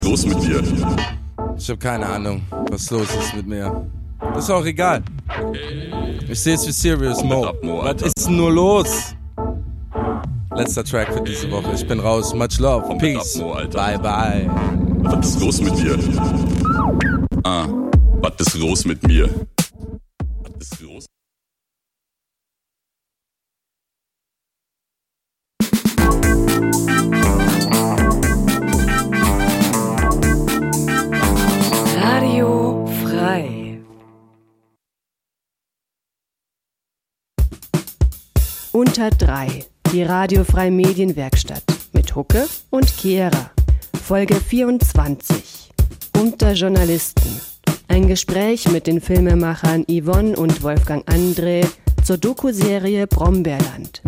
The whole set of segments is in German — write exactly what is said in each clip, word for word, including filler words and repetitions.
Los mit dir. Ich habe keine Ahnung, was los ist mit mir. Ist auch egal. Ich sehe es wie Serious Mo. Was ist denn nur los? Letzter Track für diese Woche. Ich bin raus. Much love. Peace. Bye, bye. Was ist los mit dir? Ah, was ist los mit mir? Was ist los? Radio frei. Unter drei. Die radiofreie Medienwerkstatt mit Hucke und Kehra. Folge vierundzwanzig. Unter Journalisten. Ein Gespräch mit den Filmemachern Yvonne und Wolfgang André zur Doku-Serie Brombeerland.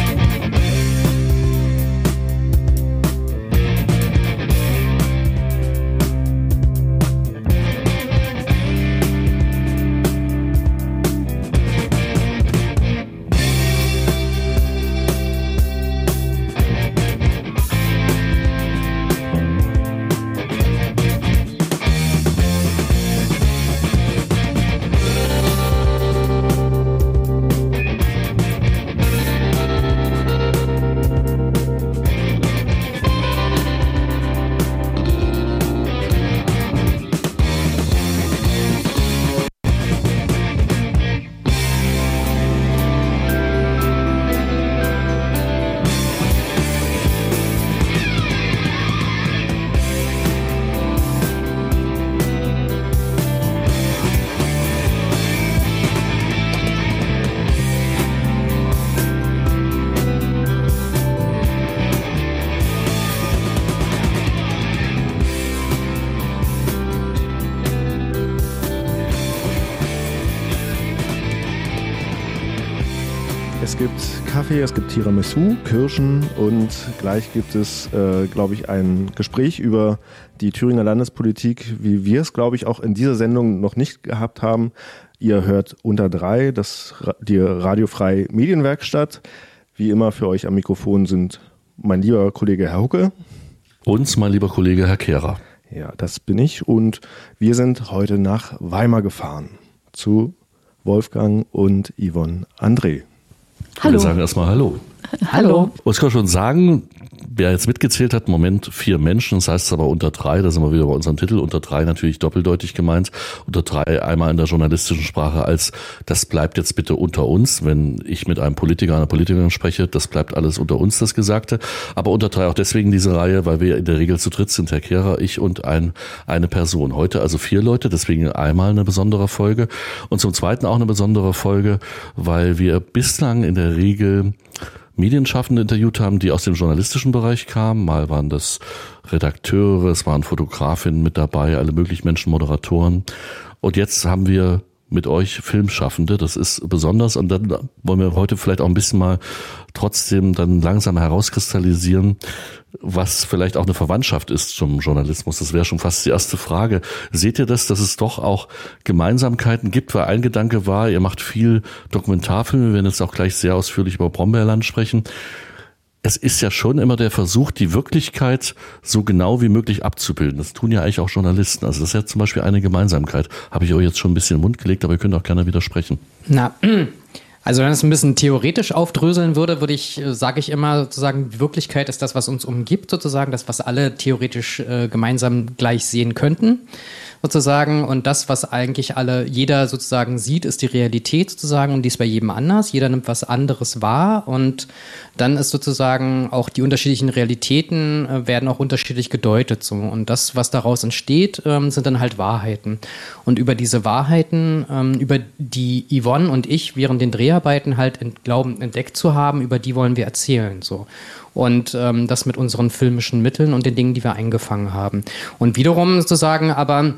Es gibt Kaffee, es gibt Tiramisu, Kirschen und gleich gibt es, äh, glaube ich, ein Gespräch über die Thüringer Landespolitik, wie wir es, glaube ich, auch in dieser Sendung noch nicht gehabt haben. Ihr hört Unter drei, das, die radiofreie Medienwerkstatt. Wie immer für euch am Mikrofon sind mein lieber Kollege Herr Hucke. Und mein lieber Kollege Herr Kehrer. Ja, das bin ich und wir sind heute nach Weimar gefahren zu Wolfgang und Yvonne André. Hallo. Wir sagen erstmal Hallo. Hallo. Und ich kann schon sagen, wer jetzt mitgezählt hat, im Moment vier Menschen, das heißt aber unter drei, da sind wir wieder bei unserem Titel, unter drei natürlich doppeldeutig gemeint, unter drei einmal in der journalistischen Sprache als, das bleibt jetzt bitte unter uns, wenn ich mit einem Politiker, einer Politikerin spreche, das bleibt alles unter uns, das Gesagte, aber unter drei auch deswegen diese Reihe, weil wir in der Regel zu dritt sind, Herr Kehrer, ich und ein, eine Person. Heute also vier Leute, deswegen einmal eine besondere Folge und zum Zweiten auch eine besondere Folge, weil wir bislang in der Regel Medienschaffende interviewt haben, die aus dem journalistischen Bereich kamen. Mal waren das Redakteure, es waren Fotografinnen mit dabei, alle möglichen Menschen, Moderatoren. Und jetzt haben wir mit euch Filmschaffende, das ist besonders. Und dann wollen wir heute vielleicht auch ein bisschen mal trotzdem dann langsam herauskristallisieren, was vielleicht auch eine Verwandtschaft ist zum Journalismus. Das wäre schon fast die erste Frage. Seht ihr das, dass es doch auch Gemeinsamkeiten gibt? Weil ein Gedanke war, ihr macht viel Dokumentarfilme, wir werden jetzt auch gleich sehr ausführlich über Brombeerland sprechen. Es ist ja schon immer der Versuch, die Wirklichkeit so genau wie möglich abzubilden. Das tun ja eigentlich auch Journalisten. Also das ist ja zum Beispiel eine Gemeinsamkeit. Habe ich euch jetzt schon ein bisschen in den Mund gelegt, aber ihr könnt auch gerne widersprechen. Na, also wenn es ein bisschen theoretisch aufdröseln würde, würde ich, sage ich immer sozusagen, die Wirklichkeit ist das, was uns umgibt, sozusagen, das, was alle theoretisch äh, gemeinsam gleich sehen könnten, sozusagen. Und das, was eigentlich alle, jeder sozusagen sieht, ist die Realität sozusagen und die ist bei jedem anders. Jeder nimmt was anderes wahr und dann ist sozusagen auch die unterschiedlichen Realitäten äh, werden auch unterschiedlich gedeutet. So. Und das, was daraus entsteht, ähm, sind dann halt Wahrheiten. Und über diese Wahrheiten, ähm, über die Yvonne und ich während den Dreharbeiten halt ent- glauben, entdeckt zu haben, über die wollen wir erzählen. So. Und ähm, das mit unseren filmischen Mitteln und den Dingen, die wir eingefangen haben. Und wiederum sozusagen aber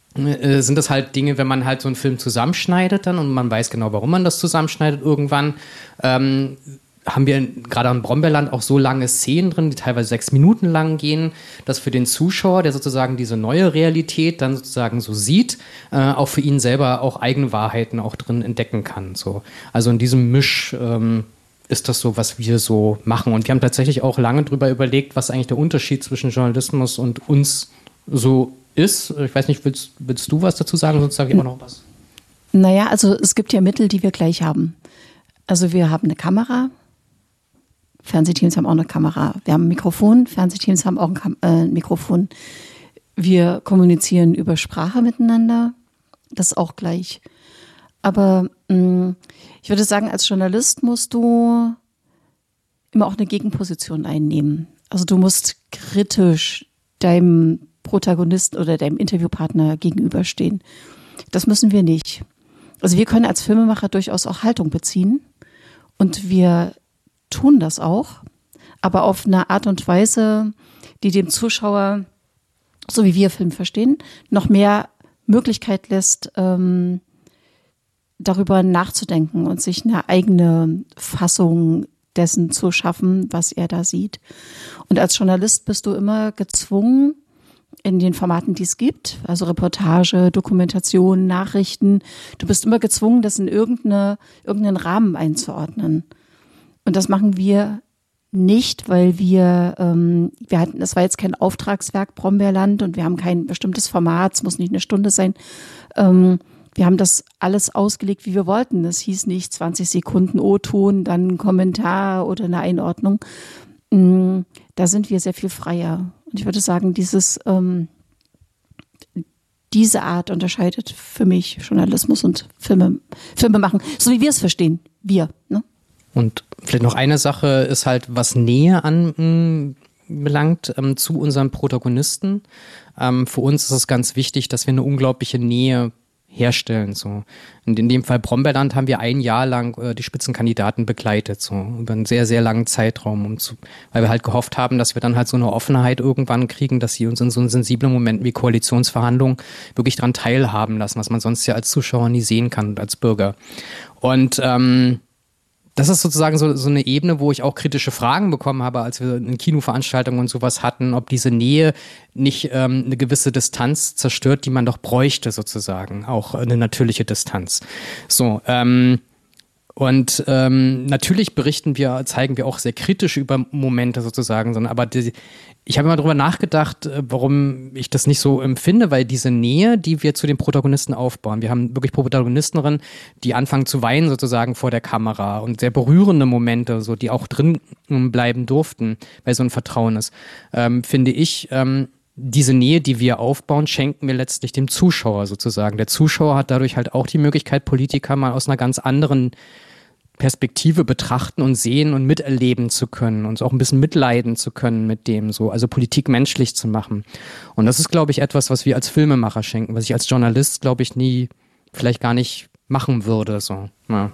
äh, sind das halt Dinge, wenn man halt so einen Film zusammenschneidet dann und man weiß genau, warum man das zusammenschneidet irgendwann, ähm, haben wir gerade am Brombeerland auch so lange Szenen drin, die teilweise sechs Minuten lang gehen, dass für den Zuschauer, der sozusagen diese neue Realität dann sozusagen so sieht, äh, auch für ihn selber auch eigene Wahrheiten auch drin entdecken kann. So. Also in diesem Misch ähm, ist das so, was wir so machen. Und wir haben tatsächlich auch lange drüber überlegt, was eigentlich der Unterschied zwischen Journalismus und uns so ist. Ich weiß nicht, willst, willst du was dazu sagen, sonst sage ich auch noch was. Naja, also es gibt ja Mittel, die wir gleich haben. Also wir haben eine Kamera, Fernsehteams haben auch eine Kamera. Wir haben ein Mikrofon, Fernsehteams haben auch ein Kam- äh, Mikrofon. Wir kommunizieren über Sprache miteinander, das ist auch gleich. Aber mh, ich würde sagen, als Journalist musst du immer auch eine Gegenposition einnehmen. Also du musst kritisch deinem Protagonisten oder deinem Interviewpartner gegenüberstehen. Das müssen wir nicht. Also wir können als Filmemacher durchaus auch Haltung beziehen und wir tun das auch, aber auf eine Art und Weise, die dem Zuschauer, so wie wir Film verstehen, noch mehr Möglichkeit lässt, ähm, darüber nachzudenken und sich eine eigene Fassung dessen zu schaffen, was er da sieht. Und als Journalist bist du immer gezwungen, in den Formaten, die es gibt, also Reportage, Dokumentation, Nachrichten, du bist immer gezwungen, das in irgendeine, irgendeinen Rahmen einzuordnen. Und das machen wir nicht, weil wir, ähm, wir hatten, das war jetzt kein Auftragswerk Brombeerland und wir haben kein bestimmtes Format, es muss nicht eine Stunde sein. Ähm, wir haben das alles ausgelegt, wie wir wollten. Das hieß nicht zwanzig Sekunden O-Ton, dann ein Kommentar oder eine Einordnung. Ähm, da sind wir sehr viel freier. Und ich würde sagen, dieses, ähm, diese Art unterscheidet für mich Journalismus und Filme, Filme machen, so wie wir es verstehen. Wir, ne? Und vielleicht noch eine Sache ist halt, was Nähe anbelangt ähm, zu unserem Protagonisten. Ähm, für uns ist es ganz wichtig, dass wir eine unglaubliche Nähe herstellen. So. Und in dem Fall Brombeerland haben wir ein Jahr lang äh, die Spitzenkandidaten begleitet, so über einen sehr, sehr langen Zeitraum, um zu, weil wir halt gehofft haben, dass wir dann halt so eine Offenheit irgendwann kriegen, dass sie uns in so einen sensiblen Momenten wie Koalitionsverhandlungen wirklich dran teilhaben lassen, was man sonst ja als Zuschauer nie sehen kann und als Bürger. Und ähm, das ist sozusagen so, so eine Ebene, wo ich auch kritische Fragen bekommen habe, als wir in Kinoveranstaltungen und sowas hatten, ob diese Nähe nicht ähm, eine gewisse Distanz zerstört, die man doch bräuchte sozusagen, auch eine natürliche Distanz. So, ähm, und ähm, natürlich berichten wir, zeigen wir auch sehr kritisch über Momente sozusagen, sondern aber die, ich habe immer darüber nachgedacht, warum ich das nicht so empfinde, weil diese Nähe, die wir zu den Protagonisten aufbauen, wir haben wirklich Protagonistinnen, die anfangen zu weinen sozusagen vor der Kamera und sehr berührende Momente, so die auch drin bleiben durften, weil so ein Vertrauen ist, ähm, finde ich, ähm, diese Nähe, die wir aufbauen, schenken wir letztlich dem Zuschauer sozusagen. Der Zuschauer hat dadurch halt auch die Möglichkeit, Politiker mal aus einer ganz anderen Perspektive betrachten und sehen und miterleben zu können und auch ein bisschen mitleiden zu können mit dem so, also Politik menschlich zu machen. Und das ist, glaube ich, etwas, was wir als Filmemacher schenken, was ich als Journalist, glaube ich, nie, vielleicht gar nicht machen würde, so. Ja.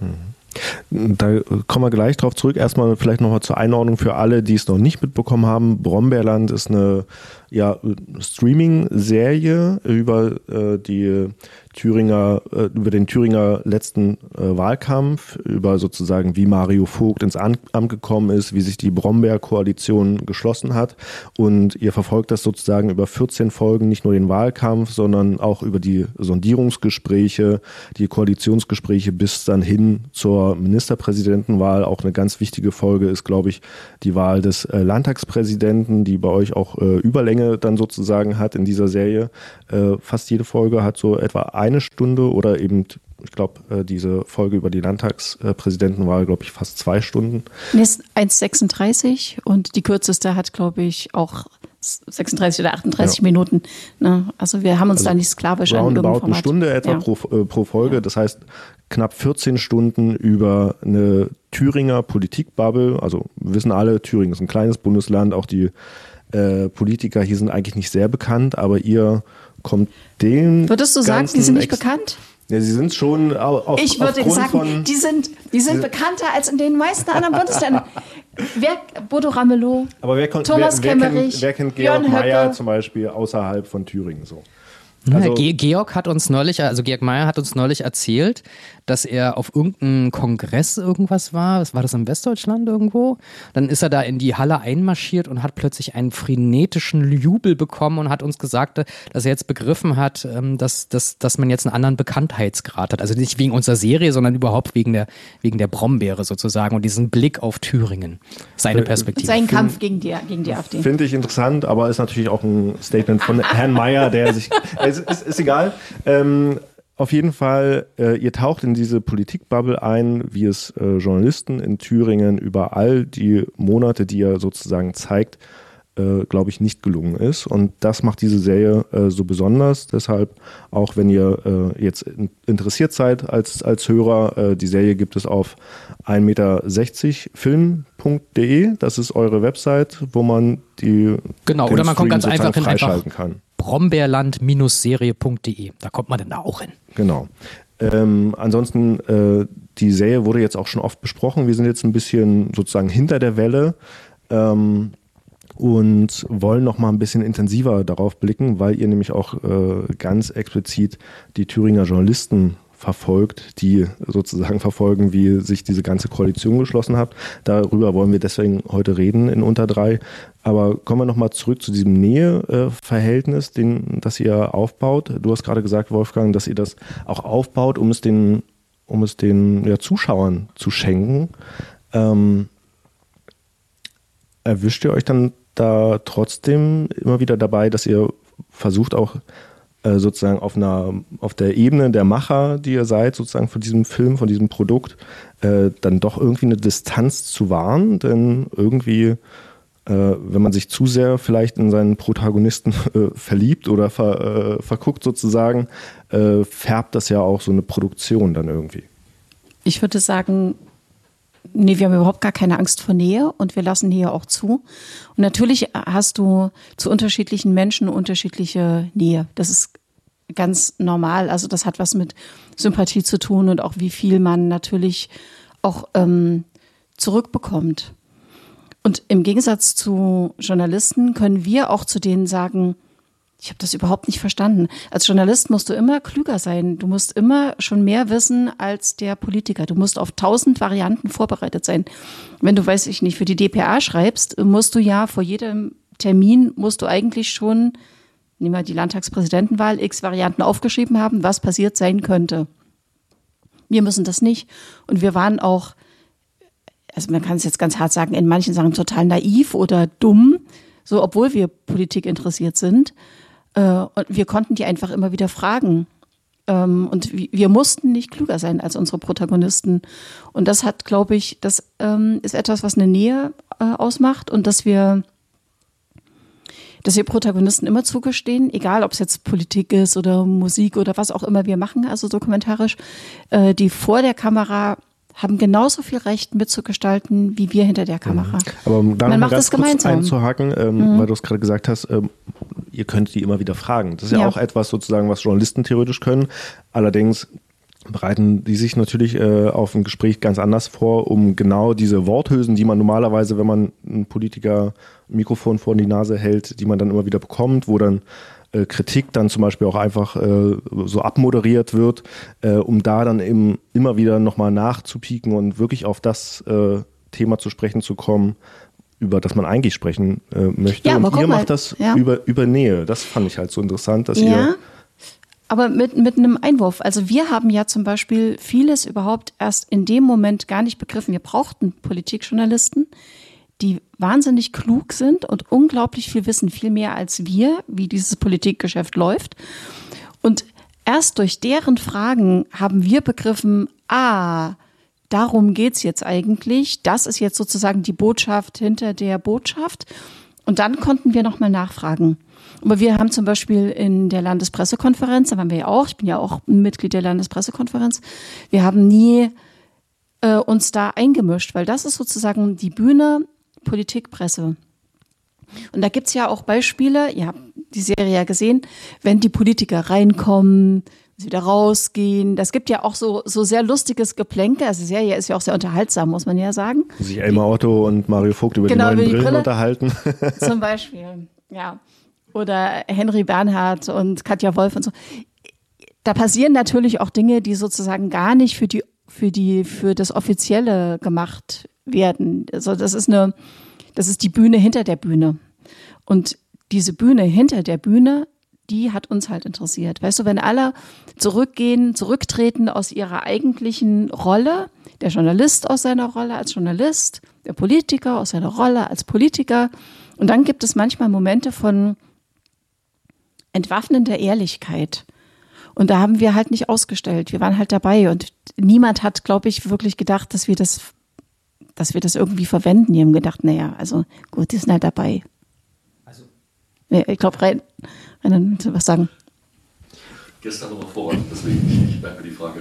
Da kommen wir gleich drauf zurück. Erstmal vielleicht nochmal zur Einordnung für alle, die es noch nicht mitbekommen haben. Brombeerland ist eine ja, Streaming-Serie über äh, die Thüringer, äh, über den Thüringer letzten äh, Wahlkampf, über sozusagen wie Mario Vogt ins Amt gekommen ist, wie sich die Brombeer-Koalition geschlossen hat. Und ihr verfolgt das sozusagen über vierzehn Folgen, nicht nur den Wahlkampf, sondern auch über die Sondierungsgespräche, die Koalitionsgespräche bis dann hin zur Ministerpräsidentenwahl. Auch eine ganz wichtige Folge ist, glaube ich, die Wahl des äh, Landtagspräsidenten, die bei euch auch äh, Überlänge dann sozusagen hat in dieser Serie. Äh, fast jede Folge hat so etwa eine Stunde oder eben, ich glaube, äh, diese Folge über die Landtagspräsidentenwahl, glaube ich, fast zwei Stunden. Nee, ist eins sechsunddreißig und die kürzeste hat, glaube ich, auch sechsunddreißig oder achtunddreißig ja. Minuten. Ne? Also wir haben uns also da nicht sklavisch an irgendeinem Format. Eine Stunde etwa ja. pro, äh, pro Folge. Ja. Das heißt, knapp vierzehn Stunden über eine Thüringer Politikbubble. Also wir wissen alle, Thüringen ist ein kleines Bundesland, auch die äh, Politiker hier sind eigentlich nicht sehr bekannt, aber ihr kommt dem. Würdest du sagen, die sind nicht bekannt? Ja, sie sind schon auf, ich würde aufgrund sagen, von, die sind, die sind bekannter als in den meisten anderen Bundesländern. Wer, Bodo Ramelow, aber wer, kon, Thomas wer, wer Kemmerich, kennt, wer kennt Georg Mayer zum Beispiel außerhalb von Thüringen so? Also Georg hat uns neulich, also Georg Meyer hat uns neulich erzählt, dass er auf irgendeinem Kongress irgendwas war. Was war das, in Westdeutschland irgendwo? Dann ist er da in die Halle einmarschiert und hat plötzlich einen frenetischen Jubel bekommen und hat uns gesagt, dass er jetzt begriffen hat, dass, dass, dass man jetzt einen anderen Bekanntheitsgrad hat. Also nicht wegen unserer Serie, sondern überhaupt wegen der, wegen der Brombeere sozusagen und diesen Blick auf Thüringen. Seine Perspektive. Sein Kampf gegen die, gegen die AfD. Finde ich interessant, aber ist natürlich auch ein Statement von Herrn Meyer, der sich... Ist, ist, ist egal. Ähm, auf jeden Fall, äh, ihr taucht in diese Politikbubble ein, wie es äh, Journalisten in Thüringen über all die Monate, die ihr sozusagen zeigt, äh, glaube ich, nicht gelungen ist. Und das macht diese Serie äh, so besonders. Deshalb, auch wenn ihr äh, jetzt in, interessiert seid als, als Hörer, äh, die Serie gibt es auf ein Meter sechzig film punkt de. Das ist eure Website, wo man die Genau, oder man kommt ganz einfach in freischalten kann. brombeerland Serie punkt de. Da kommt man dann da auch hin. Genau. Ähm, ansonsten, äh, die Serie wurde jetzt auch schon oft besprochen. Wir sind jetzt ein bisschen sozusagen hinter der Welle ähm, und wollen noch mal ein bisschen intensiver darauf blicken, weil ihr nämlich auch äh, ganz explizit die Thüringer Journalisten verfolgt, die sozusagen verfolgen, wie sich diese ganze Koalition geschlossen hat. Darüber wollen wir deswegen heute reden in Unter drei. Aber kommen wir nochmal zurück zu diesem Näheverhältnis, den, das ihr aufbaut. Du hast gerade gesagt, Wolfgang, dass ihr das auch aufbaut, um es den, um es den ja, Zuschauern zu schenken. Ähm, erwischt ihr euch dann da trotzdem immer wieder dabei, dass ihr versucht auch sozusagen auf einer, auf der Ebene der Macher, die ihr seid, sozusagen von diesem Film, von diesem Produkt, äh, dann doch irgendwie eine Distanz zu wahren? Denn irgendwie, äh, wenn man sich zu sehr vielleicht in seinen Protagonisten äh, verliebt oder ver, äh, verguckt sozusagen, äh, färbt das ja auch so eine Produktion dann irgendwie. Ich würde sagen, nee, wir haben überhaupt gar keine Angst vor Nähe und wir lassen Nähe auch zu. Und natürlich hast du zu unterschiedlichen Menschen unterschiedliche Nähe. Das ist ganz normal. Also das hat was mit Sympathie zu tun und auch wie viel man natürlich auch ähm, zurückbekommt. Und im Gegensatz zu Journalisten können wir auch zu denen sagen, ich habe das überhaupt nicht verstanden. Als Journalist musst du immer klüger sein. Du musst immer schon mehr wissen als der Politiker. Du musst auf tausend Varianten vorbereitet sein. Wenn du, weiß ich nicht, für die D P A schreibst, musst du ja vor jedem Termin, musst du eigentlich schon, nehmen wir die Landtagspräsidentenwahl, x Varianten aufgeschrieben haben, was passiert sein könnte. Wir müssen das nicht. Und wir waren auch, also man kann es jetzt ganz hart sagen, in manchen Sachen total naiv oder dumm, so obwohl wir Politik interessiert sind. Und wir konnten die einfach immer wieder fragen. Und wir mussten nicht klüger sein als unsere Protagonisten. Und das hat, glaube ich, das ist etwas, was eine Nähe ausmacht und dass wir, dass wir Protagonisten immer zugestehen, egal ob es jetzt Politik ist oder Musik oder was auch immer wir machen, also dokumentarisch, die vor der Kamera haben genauso viel Recht mitzugestalten, wie wir hinter der Kamera. Aber um da Man noch macht ganz es kurz gemeinsam. einzuhaken, ähm, Mhm. weil du es gerade gesagt hast, ähm, ihr könnt die immer wieder fragen. Das ist ja, Ja. auch etwas sozusagen, was Journalisten theoretisch können. Allerdings bereiten die sich natürlich äh, auf ein Gespräch ganz anders vor, um genau diese Worthülsen, die man normalerweise, wenn man einen Politiker ein Mikrofon vor die Nase hält, die man dann immer wieder bekommt, wo dann äh, Kritik dann zum Beispiel auch einfach äh, so abmoderiert wird, äh, um da dann eben immer wieder nochmal nachzupieken und wirklich auf das äh, Thema zu sprechen zu kommen, über das man eigentlich sprechen äh, möchte. Ja, aber und guck ihr mal, macht das ja. über, über Nähe. Das fand ich halt so interessant, dass Ja, ihr... aber mit, mit einem Einwurf. Also wir haben ja zum Beispiel vieles überhaupt erst in dem Moment gar nicht begriffen. Wir brauchten Politikjournalisten, die wahnsinnig klug sind und unglaublich viel wissen, viel mehr als wir, wie dieses Politikgeschäft läuft. Und erst durch deren Fragen haben wir begriffen, ah, darum geht's jetzt eigentlich. Das ist jetzt sozusagen die Botschaft hinter der Botschaft. Und dann konnten wir nochmal nachfragen. Aber wir haben zum Beispiel in der Landespressekonferenz, da waren wir ja auch, ich bin ja auch ein Mitglied der Landespressekonferenz, wir haben nie äh, uns da eingemischt, weil das ist sozusagen die Bühne Politik, Presse. Und da gibt's ja auch Beispiele, ihr habt die Serie ja gesehen, wenn die Politiker reinkommen, sie wieder rausgehen. Das gibt ja auch so, so sehr lustiges Geplänke. Also die Serie ist ja auch sehr unterhaltsam, muss man ja sagen. Sich Elmar Otto und Mario Vogt über Genau, die neuen über die Brillen Brille. unterhalten. Zum Beispiel, ja. oder Henry Bernhard und Katja Wolf und so. Da passieren natürlich auch Dinge, die sozusagen gar nicht für die, für die, für das Offizielle gemacht werden. Also das ist eine, das ist die Bühne hinter der Bühne. Und diese Bühne hinter der Bühne, die hat uns halt interessiert. Weißt du, wenn alle zurückgehen, zurücktreten aus ihrer eigentlichen Rolle, der Journalist aus seiner Rolle als Journalist, der Politiker aus seiner Rolle als Politiker. Und dann gibt es manchmal Momente von entwaffnender Ehrlichkeit. Und da haben wir halt nicht ausgestellt. Wir waren halt dabei und niemand hat, glaube ich, wirklich gedacht, dass wir das, dass wir das irgendwie verwenden. Die haben gedacht, naja, also gut, die sind halt dabei. Also. Ja, ich glaube, Rein, Rein, willst du was sagen? Gestern noch voran, deswegen ich merke mir die Frage.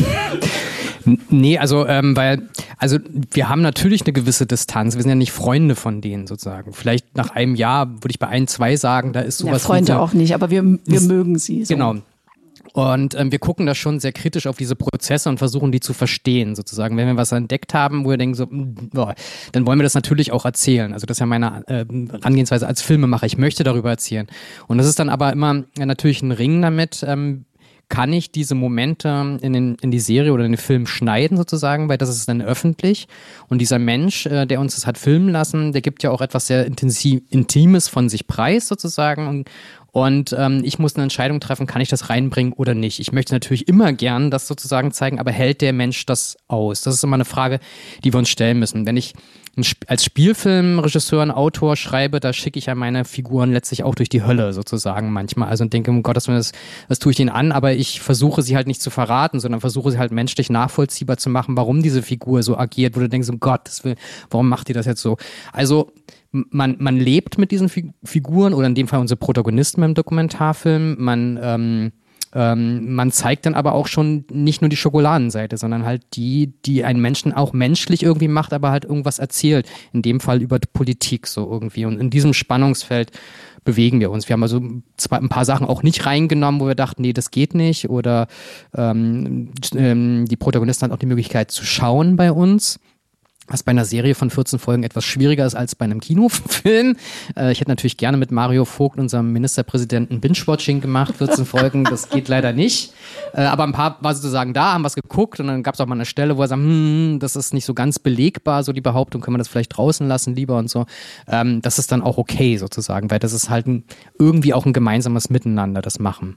Nee, also, ähm, weil, also wir haben natürlich eine gewisse Distanz. Wir sind ja nicht Freunde von denen sozusagen. Vielleicht nach einem Jahr würde ich bei ein, zwei sagen, da ist sowas. Ja, Freunde wie, auch nicht, aber wir, wir ist, mögen sie. So. Genau. Und ähm, wir gucken da schon sehr kritisch auf diese Prozesse und versuchen, die zu verstehen, sozusagen. Wenn wir was entdeckt haben, wo wir denken, so, boah, dann wollen wir das natürlich auch erzählen. Also das ist ja meine äh, Herangehensweise als Filmemacher. Ich möchte darüber erzählen. Und das ist dann aber immer ja, natürlich ein Ring damit, ähm, kann ich diese Momente in, den, in die Serie oder in den Film schneiden sozusagen, weil das ist dann öffentlich. Und dieser Mensch, äh, der uns das hat filmen lassen, der gibt ja auch etwas sehr intensiv, Intimes von sich preis sozusagen. Und, und ähm, ich muss eine Entscheidung treffen, kann ich das reinbringen oder nicht. Ich möchte natürlich immer gern das sozusagen zeigen, aber hält der Mensch das aus? Das ist immer eine Frage, die wir uns stellen müssen. Wenn ich als Spielfilmregisseur, ein Autor schreibe, da schicke ich ja meine Figuren letztlich auch durch die Hölle sozusagen manchmal. Also und denke, um Gottes Willen, das, das tue ich denen an, aber ich versuche sie halt nicht zu verraten, sondern versuche sie halt menschlich nachvollziehbar zu machen, warum diese Figur so agiert, wo du denkst, um Gottes Willen, warum macht die das jetzt so? Also man, man lebt mit diesen Figuren oder in dem Fall unsere Protagonisten im Dokumentarfilm, man ähm, Ähm, man zeigt dann aber auch schon nicht nur die Schokoladenseite, sondern halt die, die einen Menschen auch menschlich irgendwie macht, aber halt irgendwas erzählt. In dem Fall über Politik so irgendwie. Und in diesem Spannungsfeld bewegen wir uns. Wir haben also zwei, ein paar Sachen auch nicht reingenommen, wo wir dachten, nee, das geht nicht. Oder ähm, ähm, die Protagonisten hatten auch die Möglichkeit zu schauen bei uns. Was bei einer Serie von vierzehn Folgen etwas schwieriger ist als bei einem Kinofilm. Äh, ich hätte natürlich gerne mit Mario Vogt, unserem Ministerpräsidenten, Binge-Watching gemacht, vierzehn Folgen, das geht leider nicht. Äh, aber ein paar war sozusagen da, haben was geguckt und dann gab es auch mal eine Stelle, wo er sagt, hm, das ist nicht so ganz belegbar, so die Behauptung, können wir das vielleicht draußen lassen lieber und so. Ähm, das ist dann auch okay sozusagen, weil das ist halt ein, irgendwie auch ein gemeinsames Miteinander, das Machen.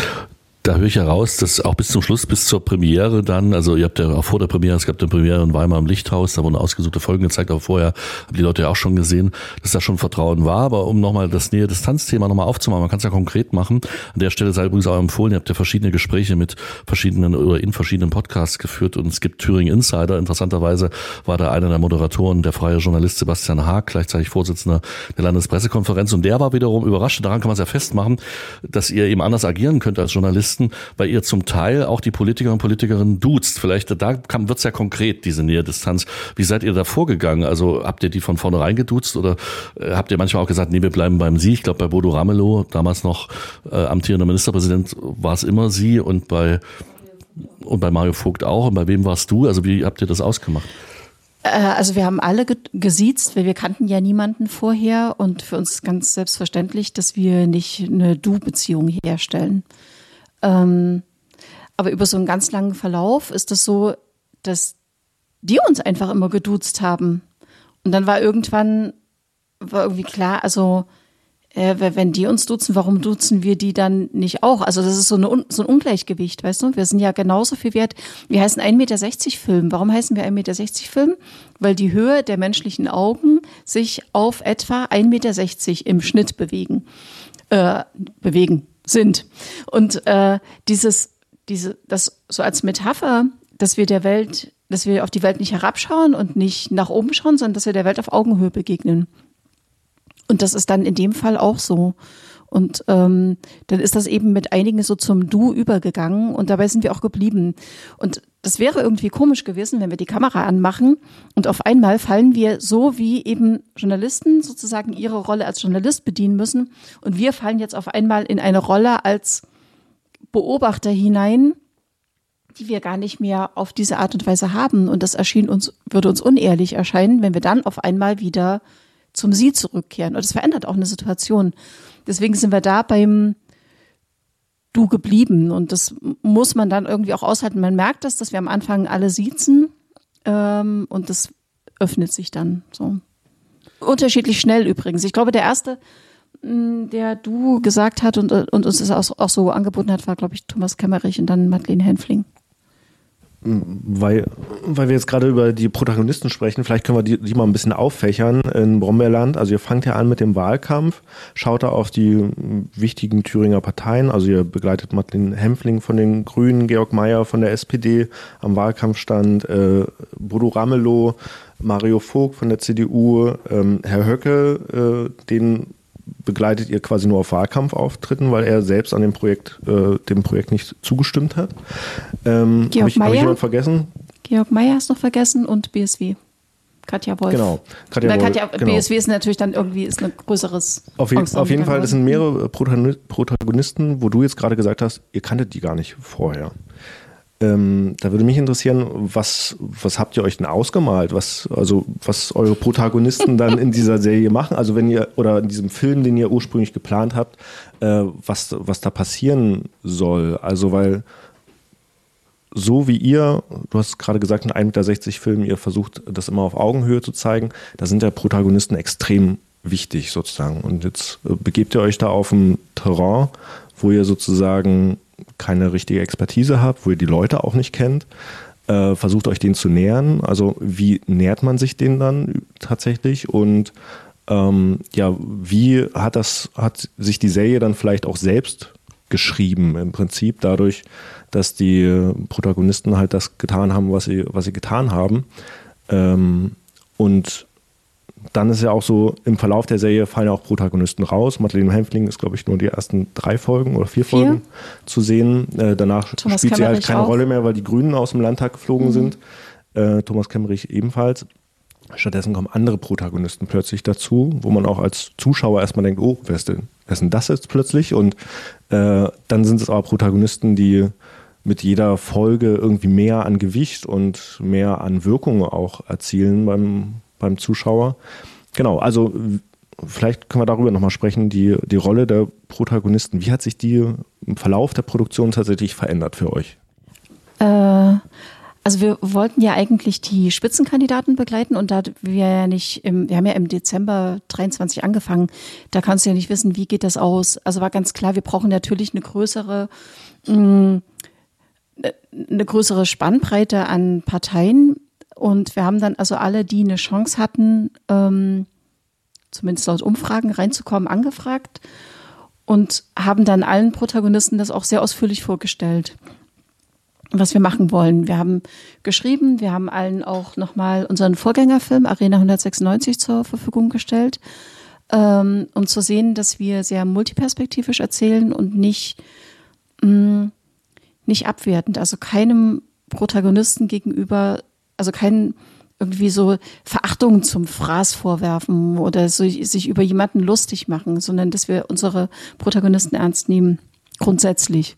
Da höre ich heraus, dass auch bis zum Schluss, bis zur Premiere dann, also ihr habt ja auch vor der Premiere, es gab eine Premiere in Weimar im Lichthaus, da wurden ausgesuchte Folgen gezeigt, aber vorher haben die Leute ja auch schon gesehen, dass da schon Vertrauen war. Aber um nochmal das Nähe-Distanz-Thema nochmal aufzumachen, man kann es ja konkret machen. An der Stelle sei übrigens auch empfohlen, ihr habt ja verschiedene Gespräche mit verschiedenen oder in verschiedenen Podcasts geführt und es gibt Thüringen Insider. Interessanterweise war da einer der Moderatoren, der freie Journalist Sebastian Haag, gleichzeitig Vorsitzender der Landespressekonferenz, und der war wiederum überrascht, daran kann man es ja festmachen, dass ihr eben anders agieren könnt als Journalist, weil ihr zum Teil auch die Politiker und Politikerinnen duzt. Vielleicht da wird es ja konkret, diese Nähe-Distanz. Wie seid ihr da vorgegangen? Also habt ihr die von vornherein geduzt oder äh, habt ihr manchmal auch gesagt, nee, wir bleiben beim Sie? Ich glaube, bei Bodo Ramelow, damals noch äh, amtierender Ministerpräsident, war es immer Sie und bei, und bei Mario Vogt auch. Und bei wem warst du? Also wie habt ihr das ausgemacht? Also wir haben alle gesiezt, weil wir kannten ja niemanden vorher und für uns ist ganz selbstverständlich, dass wir nicht eine Du-Beziehung herstellen. Ähm, aber über so einen ganz langen Verlauf ist es so, dass die uns einfach immer geduzt haben. Und dann war irgendwann, war irgendwie klar, also äh, wenn die uns duzen, warum duzen wir die dann nicht auch? Also das ist so, eine, so ein Ungleichgewicht, weißt du? Wir sind ja genauso viel wert. Wir heißen ein Meter sechzig Film. Warum heißen wir ein Meter sechzig Film? Weil die Höhe der menschlichen Augen sich auf etwa ein Meter sechzig im Schnitt bewegen. Äh, bewegen. sind. Und äh, dieses, diese, das so als Metapher, dass wir der Welt, dass wir auf die Welt nicht herabschauen und nicht nach oben schauen, sondern dass wir der Welt auf Augenhöhe begegnen. Und das ist dann in dem Fall auch so. Und ähm, dann ist das eben mit einigen so zum Du übergegangen und dabei sind wir auch geblieben. Und das wäre irgendwie komisch gewesen, wenn wir die Kamera anmachen und auf einmal fallen wir so, wie eben Journalisten sozusagen ihre Rolle als Journalist bedienen müssen. Und wir fallen jetzt auf einmal in eine Rolle als Beobachter hinein, die wir gar nicht mehr auf diese Art und Weise haben. Und das erschien uns, würde uns unehrlich erscheinen, wenn wir dann auf einmal wieder zum Sie zurückkehren. Und das verändert auch eine Situation. Deswegen sind wir da beim Du geblieben. Und das muss man dann irgendwie auch aushalten. Man merkt das, dass wir am Anfang alle siezen. Ähm, und das öffnet sich dann so. Unterschiedlich schnell übrigens. Ich glaube, der erste, der Du gesagt hat und, und uns das auch, auch so angeboten hat, war, glaube ich, Thomas Kemmerich und dann Madeleine Hänfling. Weil, weil wir jetzt gerade über die Protagonisten sprechen, vielleicht können wir die, die mal ein bisschen auffächern in Brombeerland. Also ihr fangt ja an mit dem Wahlkampf, schaut da auf die wichtigen Thüringer Parteien, also ihr begleitet Madeleine Hänfling von den Grünen, Georg Mayer von der S P D am Wahlkampfstand, äh, Bodo Ramelow, Mario Vogt von der C D U, ähm, Herr Höcke, äh, den begleitet ihr quasi nur auf Wahlkampfauftritten, weil er selbst an dem Projekt, äh, dem Projekt nicht zugestimmt hat. Ähm, Georg hab ich, Mayer. Habe ich jemanden vergessen? Georg Mayer hast du noch vergessen und B S W. Katja Wolf. Genau. Katja Na, Wolf, Katja, genau. B S W ist natürlich dann irgendwie ist ein größeres Auf, je, auf jeden Fall, das sind mehrere Protagonisten, wo du jetzt gerade gesagt hast, ihr kanntet die gar nicht vorher. Ähm, da würde mich interessieren, was, was habt ihr euch denn ausgemalt? Was, also, was eure Protagonisten dann in dieser Serie machen? Also wenn ihr, oder in diesem Film, den ihr ursprünglich geplant habt, äh, was, was da passieren soll. Also, weil so wie ihr, du hast gerade gesagt, in ein Meter sechzig Filmen, ihr versucht, das immer auf Augenhöhe zu zeigen, da sind ja Protagonisten extrem wichtig sozusagen. Und jetzt äh, begebt ihr euch da auf ein Terrain, wo ihr sozusagen keine richtige Expertise habt, wo ihr die Leute auch nicht kennt, äh, versucht euch denen zu nähern. Also wie nähert man sich denen dann tatsächlich und ähm, ja, wie hat das, hat sich die Serie dann vielleicht auch selbst geschrieben im Prinzip dadurch, dass die Protagonisten halt das getan haben, was sie, was sie getan haben. Ähm, und dann ist ja auch so, im Verlauf der Serie fallen ja auch Protagonisten raus. Madeleine Hänfling ist, glaube ich, nur die ersten drei Folgen oder vier, vier? Folgen zu sehen. Äh, danach Thomas spielt Kemmerich sie halt keine auch. Rolle mehr, weil die Grünen aus dem Landtag geflogen mhm. sind. Äh, Thomas Kemmerich ebenfalls. Stattdessen kommen andere Protagonisten plötzlich dazu, wo man auch als Zuschauer erstmal denkt, oh, wer ist denn, wer ist denn das jetzt plötzlich? Und äh, dann sind es aber Protagonisten, die mit jeder Folge irgendwie mehr an Gewicht und mehr an Wirkung auch erzielen beim beim Zuschauer. Genau, also vielleicht können wir darüber nochmal sprechen, die, die Rolle der Protagonisten. Wie hat sich die im Verlauf der Produktion tatsächlich verändert für euch? Äh, also wir wollten ja eigentlich die Spitzenkandidaten begleiten und da wir ja nicht, im, wir haben ja im Dezember dreiundzwanzig angefangen, da kannst du ja nicht wissen, wie geht das aus. Also war ganz klar, wir brauchen natürlich eine größere, mh, eine größere Spannbreite an Parteien. Und wir haben dann also alle, die eine Chance hatten, ähm, zumindest laut Umfragen reinzukommen, angefragt und haben dann allen Protagonisten das auch sehr ausführlich vorgestellt, was wir machen wollen. Wir haben geschrieben, wir haben allen auch nochmal unseren Vorgängerfilm Arena hundertsechsundneunzig zur Verfügung gestellt, ähm, um zu sehen, dass wir sehr multiperspektivisch erzählen und nicht, mh, nicht abwertend, also keinem Protagonisten gegenüber, also kein irgendwie so Verachtung zum Fraß vorwerfen oder so, sich über jemanden lustig machen, sondern dass wir unsere Protagonisten ernst nehmen, grundsätzlich.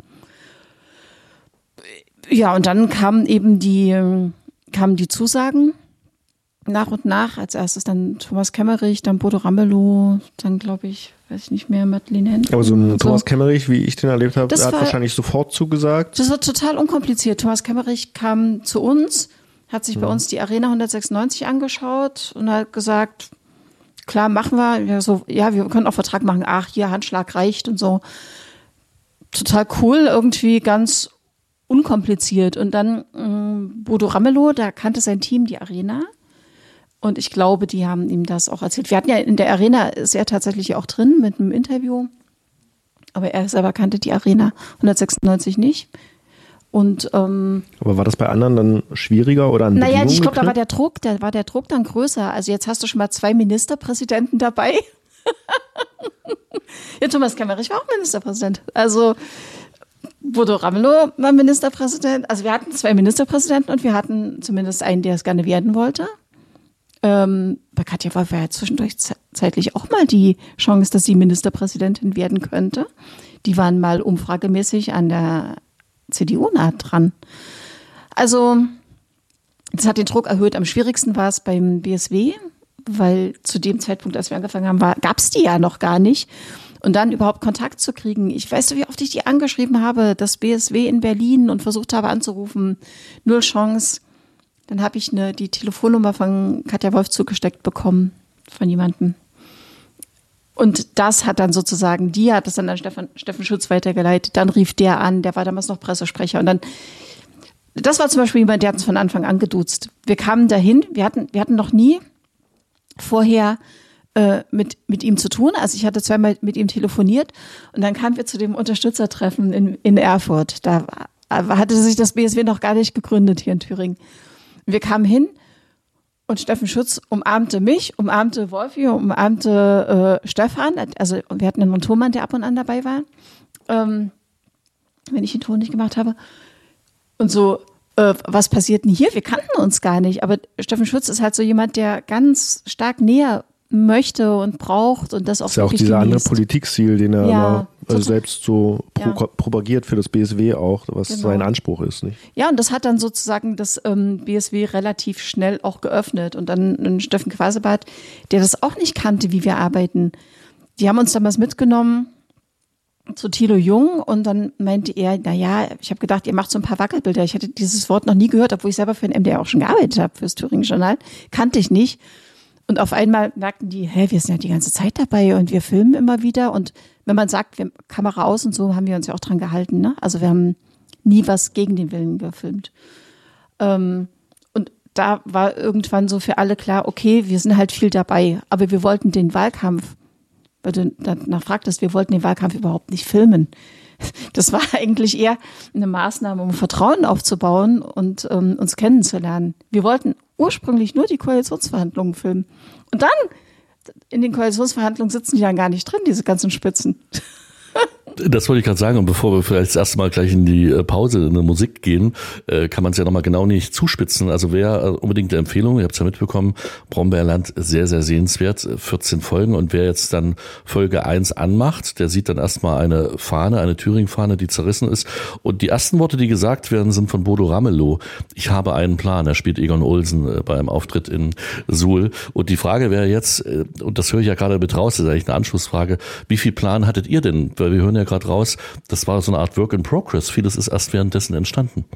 Ja, und dann kamen eben die, kamen die Zusagen nach und nach. Als erstes dann Thomas Kemmerich, dann Bodo Ramelow, dann glaube ich, weiß ich nicht mehr, Madeleine Hänfling. Aber so ein Thomas so. Kemmerich, wie ich den erlebt habe, der hat wahrscheinlich sofort zugesagt. Das war total unkompliziert. Thomas Kemmerich kam zu uns, hat sich bei uns die Arena hundertsechsundneunzig angeschaut und hat gesagt, klar, machen wir. Ja, so, ja, wir können auch Vertrag machen. Ach, hier, Handschlag reicht und so. Total cool, irgendwie ganz unkompliziert. Und dann ähm, Bodo Ramelow, der kannte sein Team, die Arena. Und ich glaube, die haben ihm das auch erzählt. Wir hatten ja in der Arena, ist er tatsächlich auch drin mit einem Interview. Aber er selber kannte die Arena hundertsechsundneunzig nicht. Und, ähm, aber war das bei anderen dann schwieriger oder an Naja, ich glaube, da war der Druck, da war der Druck dann größer. Also jetzt hast du schon mal zwei Ministerpräsidenten dabei. Ja, Thomas Kemmerich war auch Ministerpräsident. Also Bodo Ramelow war Ministerpräsident. Also wir hatten zwei Ministerpräsidenten und wir hatten zumindest einen, der es gerne werden wollte. Ähm, bei Katja Wolf war ja zwischendurch ze- zeitlich auch mal die Chance, dass sie Ministerpräsidentin werden könnte. Die waren mal umfragemäßig an der C D U nah dran. Also das hat den Druck erhöht. Am schwierigsten war es beim B S W, weil zu dem Zeitpunkt, als wir angefangen haben, gab es die ja noch gar nicht. Und dann überhaupt Kontakt zu kriegen. Ich weiß nicht, wie oft ich die angeschrieben habe, das B S W in Berlin und versucht habe anzurufen. Null Chance. Dann habe ich eine, die Telefonnummer von Katja Wolf zugesteckt bekommen von jemandem. Und das hat dann sozusagen, die hat das dann an Steffen, Steffen Schütz weitergeleitet. Dann rief der an, der war damals noch Pressesprecher. Und dann, das war zum Beispiel jemand, der hat uns von Anfang an geduzt. Wir kamen dahin, wir hatten, wir hatten noch nie vorher mit mit ihm zu tun. Also ich hatte zweimal mit ihm telefoniert und dann kamen wir zu dem Unterstützertreffen in, in Erfurt. Da hatte sich das B S W noch gar nicht gegründet hier in Thüringen. Wir kamen hin und Steffen Schütz umarmte mich, umarmte Wolfi, umarmte äh, Stefan. Also wir hatten einen Tonmann, der ab und an dabei war, ähm, wenn ich den Ton nicht gemacht habe. Und so, äh, was passiert denn hier? Wir kannten uns gar nicht. Aber Steffen Schütz ist halt so jemand, der ganz stark näher möchte und braucht und das auch das ist ja auch dieser andere Politikstil, den er ja, immer, also selbst so pro- ja. propagiert für das B S W auch, was genau. sein Anspruch ist. Nicht? Ja, und das hat dann sozusagen das ähm, B S W relativ schnell auch geöffnet. Und dann ein Steffen Quasebart, der das auch nicht kannte, wie wir arbeiten. Die haben uns damals mitgenommen zu Thilo Jung und dann meinte er, naja, ich habe gedacht, ihr macht so ein paar Wackelbilder. Ich hatte dieses Wort noch nie gehört, obwohl ich selber für den M D R auch schon gearbeitet habe, fürs Thüringen Journal. Kannte ich nicht. Und auf einmal merkten die, hä, wir sind ja die ganze Zeit dabei und wir filmen immer wieder. Und wenn man sagt, wir Kamera aus und so, haben wir uns ja auch dran gehalten. Ne? Also wir haben nie was gegen den Willen gefilmt. Ähm, und da war irgendwann so für alle klar, okay, wir sind halt viel dabei. Aber wir wollten den Wahlkampf, weil du danach fragtest, wir wollten den Wahlkampf überhaupt nicht filmen. Das war eigentlich eher eine Maßnahme, um Vertrauen aufzubauen und ähm, uns kennenzulernen. Wir wollten ursprünglich nur die Koalitionsverhandlungen filmen. Und dann, in den Koalitionsverhandlungen sitzen die dann gar nicht drin, diese ganzen Spitzen. Das wollte ich gerade sagen. Und bevor wir vielleicht das erste Mal gleich in die Pause in die Musik gehen, kann man es ja nochmal genau nicht zuspitzen. Also wer unbedingt eine Empfehlung, ihr habt es ja mitbekommen, Brombeerland, sehr, sehr sehenswert, vierzehn Folgen. Und wer jetzt dann Folge eins anmacht, der sieht dann erstmal eine Fahne, eine Thüringen-Fahne, die zerrissen ist. Und die ersten Worte, die gesagt werden, sind von Bodo Ramelow. Ich habe einen Plan. Er spielt Egon Olsen beim Auftritt in Suhl. Und die Frage wäre jetzt, und das höre ich ja gerade mit raus, das ist eigentlich eine Anschlussfrage, wie viel Plan hattet ihr denn? Weil wir hören ja gerade raus, das war so eine Art Work in Progress. Vieles ist erst währenddessen entstanden.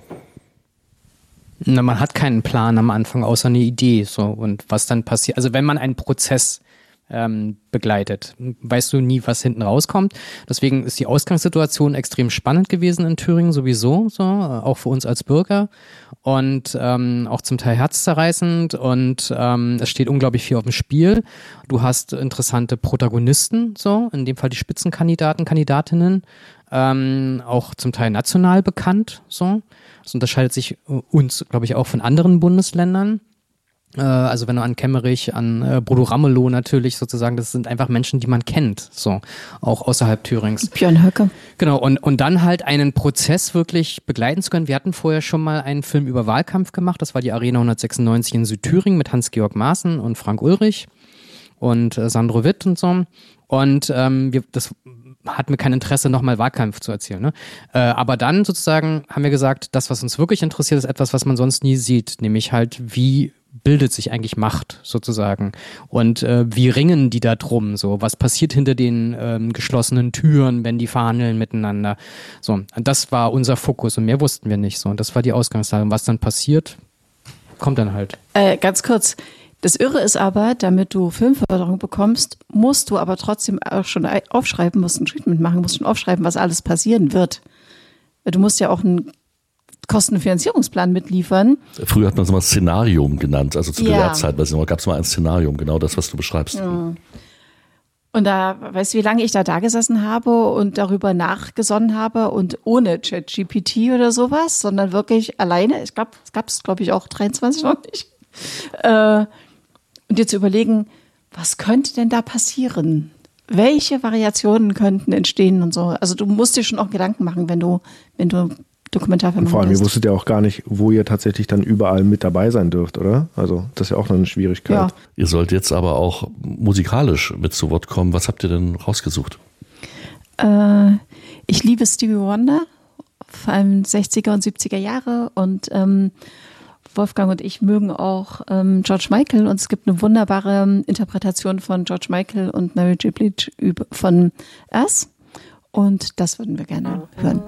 Na, man hat keinen Plan am Anfang, außer eine Idee. So, und was dann passiert. Also wenn man einen Prozess ähm, begleitet, weißt du nie, was hinten rauskommt. Deswegen ist die Ausgangssituation extrem spannend gewesen in Thüringen sowieso, so, auch für uns als Bürger. Und ähm, auch zum Teil herzzerreißend und ähm, es steht unglaublich viel auf dem Spiel. Du hast interessante Protagonisten, so in dem Fall die Spitzenkandidaten, Kandidatinnen, ähm, auch zum Teil national bekannt. So, das unterscheidet sich uns, glaube ich, auch von anderen Bundesländern. Also wenn du an Kemmerich, an äh, Bodo Ramelow natürlich sozusagen, das sind einfach Menschen, die man kennt, so auch außerhalb Thürings. Björn Höcke. Genau, und und dann halt einen Prozess wirklich begleiten zu können. Wir hatten vorher schon mal einen Film über Wahlkampf gemacht, das war die Arena hundertsechsundneunzig in Südthüringen mit Hans-Georg Maaßen und Frank Ulrich und äh, Sandro Witt und so. Und ähm, wir, das hatten wir kein Interesse, nochmal Wahlkampf zu erzählen. Ne? Äh, aber dann sozusagen haben wir gesagt, das, was uns wirklich interessiert, ist etwas, was man sonst nie sieht, nämlich halt, wie bildet sich eigentlich Macht sozusagen und äh, wie ringen die da drum, so was passiert hinter den ähm, geschlossenen Türen, wenn die verhandeln miteinander, so, und das war unser Fokus und mehr wussten wir nicht, so, und das war die Ausgangslage und was dann passiert, kommt dann halt. Äh, ganz kurz, das Irre ist aber, damit du Filmförderung bekommst, musst du aber trotzdem auch schon aufschreiben, musst ein Treatment machen, musst schon aufschreiben, was alles passieren wird. Du musst ja auch ein Kostenfinanzierungsplan mitliefern. Früher hat man es mal Szenarium genannt, also zu ja. der Zeit, weiß ich noch, gab es mal ein Szenarium, genau das, was du beschreibst. Ja. Und da, weißt du, wie lange ich da da gesessen habe und darüber nachgesonnen habe und ohne ChatGPT oder sowas, sondern wirklich alleine, ich glaube, es gab es, glaube ich, auch dreiundzwanzig noch nicht. Äh, und dir zu überlegen, was könnte denn da passieren? Welche Variationen könnten entstehen und so. Also du musst dir schon auch Gedanken machen, wenn du, wenn du Dokumentarfilm und vor allem, ihr wusstet ja auch gar nicht, wo ihr tatsächlich dann überall mit dabei sein dürft, oder? Also das ist ja auch noch eine Schwierigkeit. Ja. Ihr sollt jetzt aber auch musikalisch mit zu Wort kommen. Was habt ihr denn rausgesucht? Äh, ich liebe Stevie Wonder, vor allem sechziger und siebziger Jahre und ähm, Wolfgang und ich mögen auch ähm, George Michael und es gibt eine wunderbare Interpretation von George Michael und Mary J. Blige von Us und das würden wir gerne hören.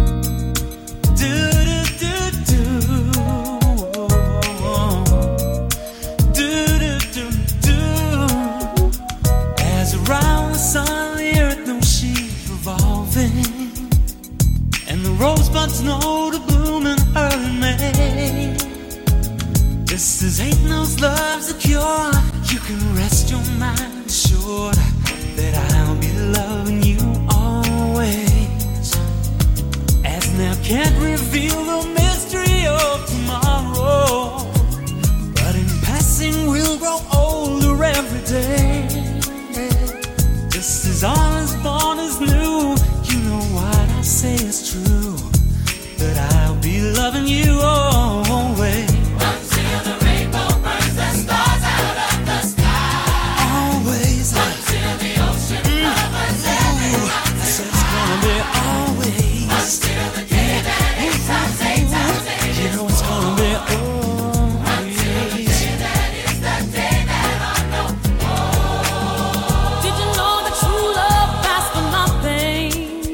As around the sun, the earth knows she's revolving, and the rosebuds know to bloom in early May. Just as hate knows love's a cure, you can rest your mind assured that I'll be loving you always. As now can't reveal the mystery of tomorrow, but in passing we'll grow older every day. Just as all is born is new, you know what I say is true, that I'll be loving you always. Until the rainbow burns the stars out of the sky. Always. Until the ocean covers every mountain. I said it's gonna be always. Until the day that eight times eight times eight. You know it's gonna be always. Until the day that is the day that I know. Oh. Did you know that true love lasts for nothing?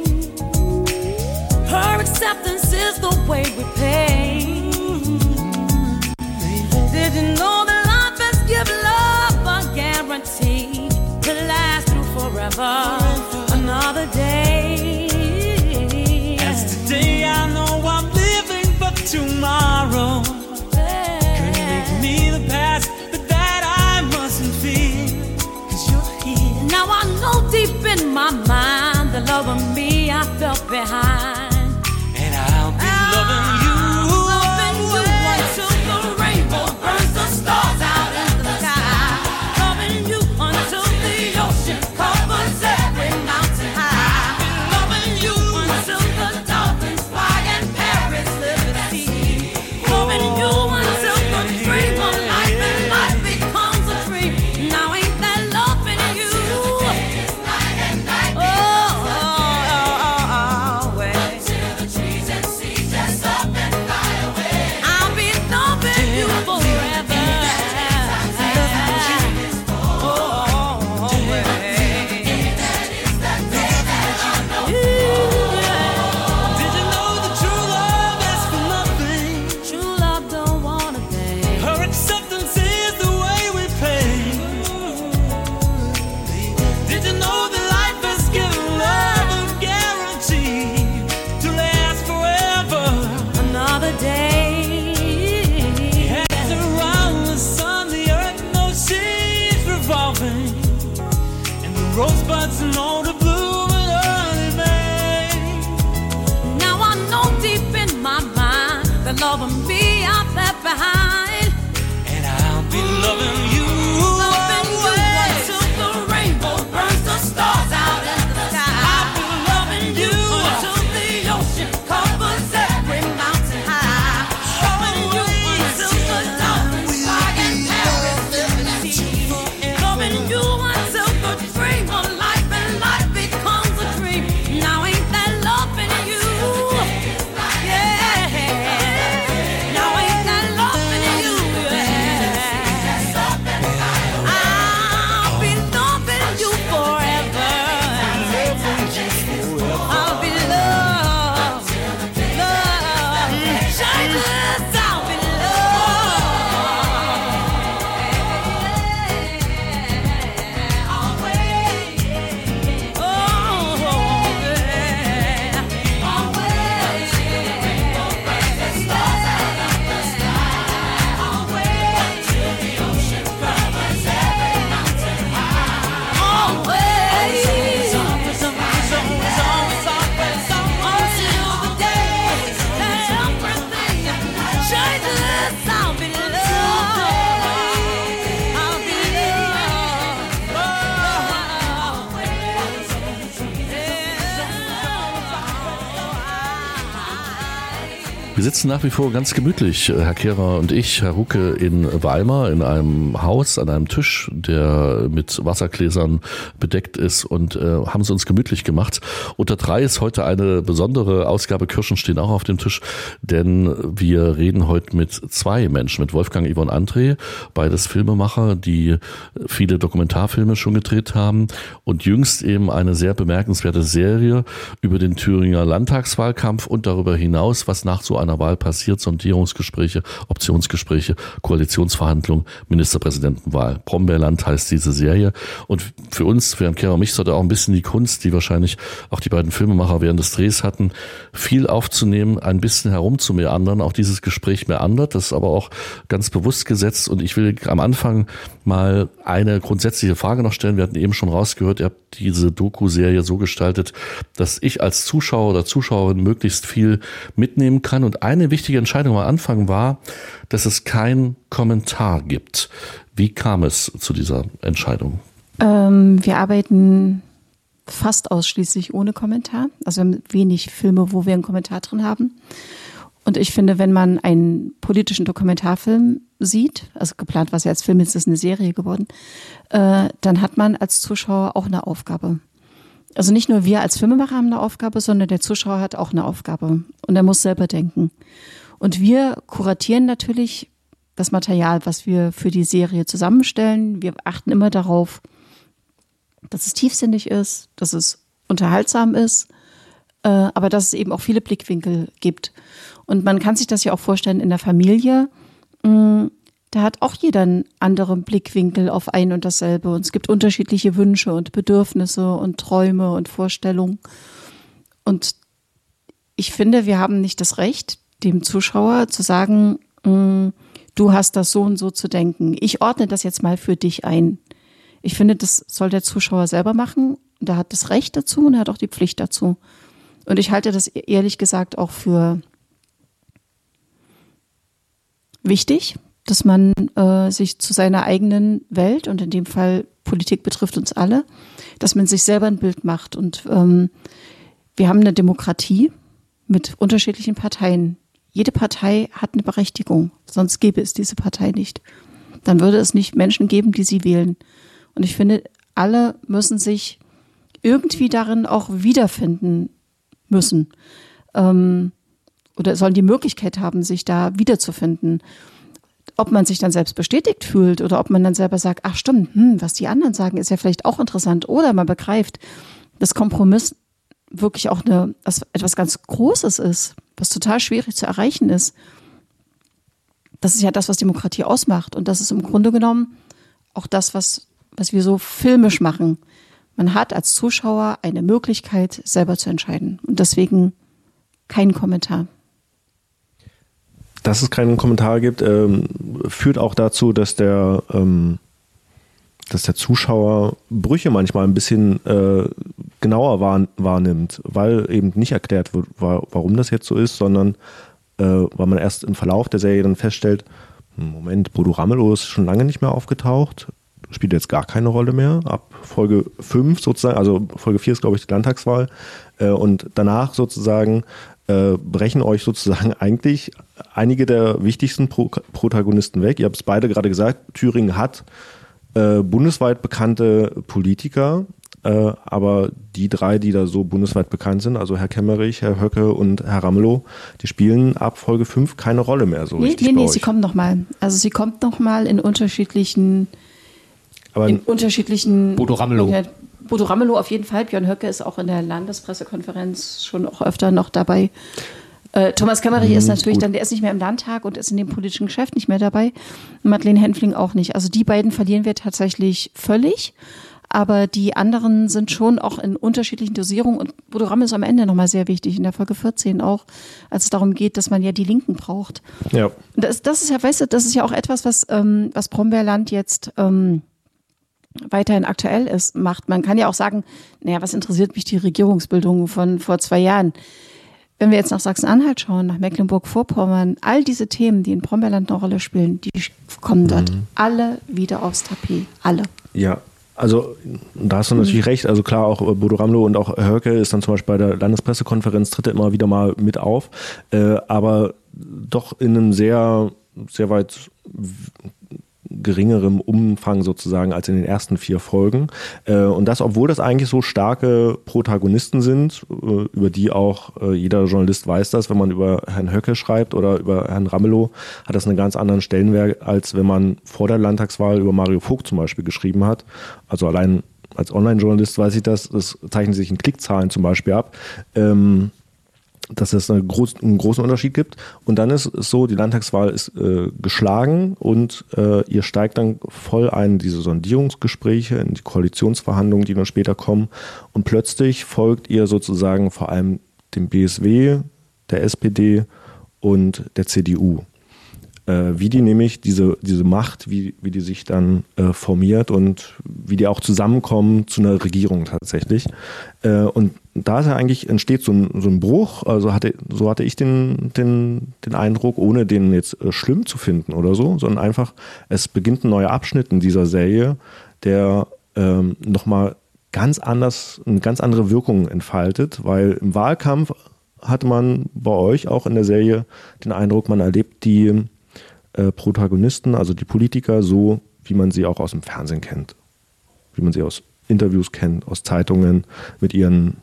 Her acceptance is the way we pay. Did you know that life has given love a guarantee to last through forever, another day? As today I know I'm living, but tomorrow could make me the past, but that I mustn't fear, 'cause you're here. Now I know deep in my mind the love of me I felt behind, and I'll be loving you, loving you until the rainbow burns the stars out in the sky, loving you until the ocean covers every mountain high, loving you until the dolphins fly and Paris live at sea, loving you until the dream of life and life becomes a dream. Now ain't that loving you? Oh, oh, oh, oh, always. Wir sitzen nach wie vor ganz gemütlich, Herr Kehrer und ich, Herr Hucke, in Weimar, in einem Haus, an einem Tisch, der mit Wassergläsern bedeckt ist, und äh, haben es uns gemütlich gemacht. Unter drei ist heute eine besondere Ausgabe. Kirschen stehen auch auf dem Tisch, denn wir reden heute mit zwei Menschen, mit Wolfgang Yvonne André, beides Filmemacher, die viele Dokumentarfilme schon gedreht haben und jüngst eben eine sehr bemerkenswerte Serie über den Thüringer Landtagswahlkampf und darüber hinaus, was nach so einer Wahl passiert, Sondierungsgespräche, Optionsgespräche, Koalitionsverhandlungen, Ministerpräsidentenwahl. Brombeerland heißt diese Serie. Und für uns, für Herrn Kehrer und mich, sollte auch ein bisschen die Kunst, die wahrscheinlich auch die beiden Filmemacher während des Drehs hatten, viel aufzunehmen, ein bisschen herumzumeandern. Auch dieses Gespräch meandert, das ist aber auch ganz bewusst gesetzt. Und ich will am Anfang mal eine grundsätzliche Frage noch stellen. Wir hatten eben schon rausgehört, ihr habt diese Doku-Serie so gestaltet, dass ich als Zuschauer oder Zuschauerin möglichst viel mitnehmen kann. Und eine wichtige Entscheidung am Anfang war, dass es keinen Kommentar gibt. Wie kam es zu dieser Entscheidung? Ähm, wir arbeiten fast ausschließlich ohne Kommentar. Also wir haben wenig Filme, wo wir einen Kommentar drin haben. Und ich finde, wenn man einen politischen Dokumentarfilm sieht, also geplant war es ja als Film, jetzt ist es eine Serie geworden, äh, dann hat man als Zuschauer auch eine Aufgabe. Also nicht nur wir als Filmemacher haben eine Aufgabe, sondern der Zuschauer hat auch eine Aufgabe. Und er muss selber denken. Und wir kuratieren natürlich das Material, was wir für die Serie zusammenstellen. Wir achten immer darauf, dass es tiefsinnig ist, dass es unterhaltsam ist, äh, aber dass es eben auch viele Blickwinkel gibt. Und man kann sich das ja auch vorstellen in der Familie. Mh, da hat auch jeder einen anderen Blickwinkel auf ein und dasselbe. Und es gibt unterschiedliche Wünsche und Bedürfnisse und Träume und Vorstellungen. Und ich finde, wir haben nicht das Recht, dem Zuschauer zu sagen, mh, du hast das so und so zu denken. Ich ordne das jetzt mal für dich ein. Ich finde, das soll der Zuschauer selber machen. Und er hat das Recht dazu und er hat auch die Pflicht dazu. Und ich halte das ehrlich gesagt auch für wichtig, dass man äh, sich zu seiner eigenen Welt, und in dem Fall Politik betrifft uns alle, dass man sich selber ein Bild macht. Und ähm, wir haben eine Demokratie mit unterschiedlichen Parteien. Jede Partei hat eine Berechtigung, sonst gäbe es diese Partei nicht. Dann würde es nicht Menschen geben, die sie wählen. Und ich finde, alle müssen sich irgendwie darin auch wiederfinden müssen. Ähm, oder sollen die Möglichkeit haben, sich da wiederzufinden. Ob man sich dann selbst bestätigt fühlt oder ob man dann selber sagt, ach stimmt, hm, was die anderen sagen, ist ja vielleicht auch interessant. Oder man begreift, dass Kompromiss wirklich auch eine, etwas ganz Großes ist, was total schwierig zu erreichen ist. Das ist ja das, was Demokratie ausmacht. Und das ist im Grunde genommen auch das, was, was wir so filmisch machen. Man hat als Zuschauer eine Möglichkeit, selber zu entscheiden. Und deswegen kein Kommentar. Dass es keinen Kommentar gibt, ähm, führt auch dazu, dass der, ähm, dass der Zuschauer Brüche manchmal ein bisschen äh, genauer wahr, wahrnimmt, weil eben nicht erklärt wird, warum das jetzt so ist, sondern äh, weil man erst im Verlauf der Serie dann feststellt, Moment, Bodo Ramelow ist schon lange nicht mehr aufgetaucht, spielt jetzt gar keine Rolle mehr, ab Folge fünf sozusagen, also Folge vier ist glaube ich die Landtagswahl, äh, und danach sozusagen Äh, brechen euch sozusagen eigentlich einige der wichtigsten Pro- Protagonisten weg. Ihr habt es beide gerade gesagt, Thüringen hat äh, bundesweit bekannte Politiker, äh, aber die drei, die da so bundesweit bekannt sind, also Herr Kemmerich, Herr Höcke und Herr Ramelow, die spielen ab Folge fünf keine Rolle mehr so nee, richtig Nee, bei nee, euch. sie kommt nochmal. Also sie kommt nochmal in unterschiedlichen aber in unterschiedlichen Bodo Ramelow. Ja, Bodo Ramelow auf jeden Fall. Björn Höcke ist auch in der Landespressekonferenz schon auch öfter noch dabei. Äh, Thomas Kemmerich hm, ist natürlich gut. dann, der ist nicht mehr im Landtag und ist in dem politischen Geschäft nicht mehr dabei. Madeleine Henfling auch nicht. Also die beiden verlieren wir tatsächlich völlig. Aber die anderen sind schon auch in unterschiedlichen Dosierungen. Und Bodo Ramelow ist am Ende nochmal sehr wichtig, in der Folge vierzehn auch, als es darum geht, dass man ja die Linken braucht. Ja. Das, das ist ja, weißt du, das ist ja auch etwas, was, ähm, was Brombeerland jetzt ähm, weiterhin aktuell ist, macht. Man kann ja auch sagen, naja, was interessiert mich die Regierungsbildung von vor zwei Jahren? Wenn wir jetzt nach Sachsen-Anhalt schauen, nach Mecklenburg-Vorpommern, all diese Themen, die in Brombeerland eine Rolle spielen, die kommen dort mhm. alle wieder aufs Tapet. Alle. Ja, also da hast du natürlich mhm. recht. Also klar, auch Bodo Ramelow und auch Höcke ist dann zum Beispiel bei der Landespressekonferenz, tritt er immer wieder mal mit auf. Äh, aber doch in einem sehr, sehr weit geringerem Umfang sozusagen als in den ersten vier Folgen. Und das, obwohl das eigentlich so starke Protagonisten sind, über die auch jeder Journalist weiß das, wenn man über Herrn Höcke schreibt oder über Herrn Ramelow, hat das einen ganz anderen Stellenwert, als wenn man vor der Landtagswahl über Mario Vogt zum Beispiel geschrieben hat. Also allein als Online-Journalist weiß ich das, das zeichnet sich in Klickzahlen zum Beispiel ab. Ähm, dass es einen, groß, einen großen Unterschied gibt. Und dann ist es so, die Landtagswahl ist äh, geschlagen und äh, ihr steigt dann voll ein in diese Sondierungsgespräche, in die Koalitionsverhandlungen, die dann später kommen. Und plötzlich folgt ihr sozusagen vor allem dem B S W, der S P D und der C D U. Äh, wie die nämlich diese, diese Macht, wie, wie die sich dann äh, formiert und wie die auch zusammenkommen zu einer Regierung tatsächlich. Äh, und da ist ja eigentlich entsteht so ein, so ein Bruch, also hatte, so hatte ich den, den, den Eindruck, ohne den jetzt äh, schlimm zu finden oder so, sondern einfach, es beginnt ein neuer Abschnitt in dieser Serie, der ähm, nochmal ganz anders, eine ganz andere Wirkung entfaltet, weil im Wahlkampf hatte man bei euch auch in der Serie den Eindruck, man erlebt die äh, Protagonisten, also die Politiker, so wie man sie auch aus dem Fernsehen kennt, wie man sie aus Interviews kennt, aus Zeitungen mit ihren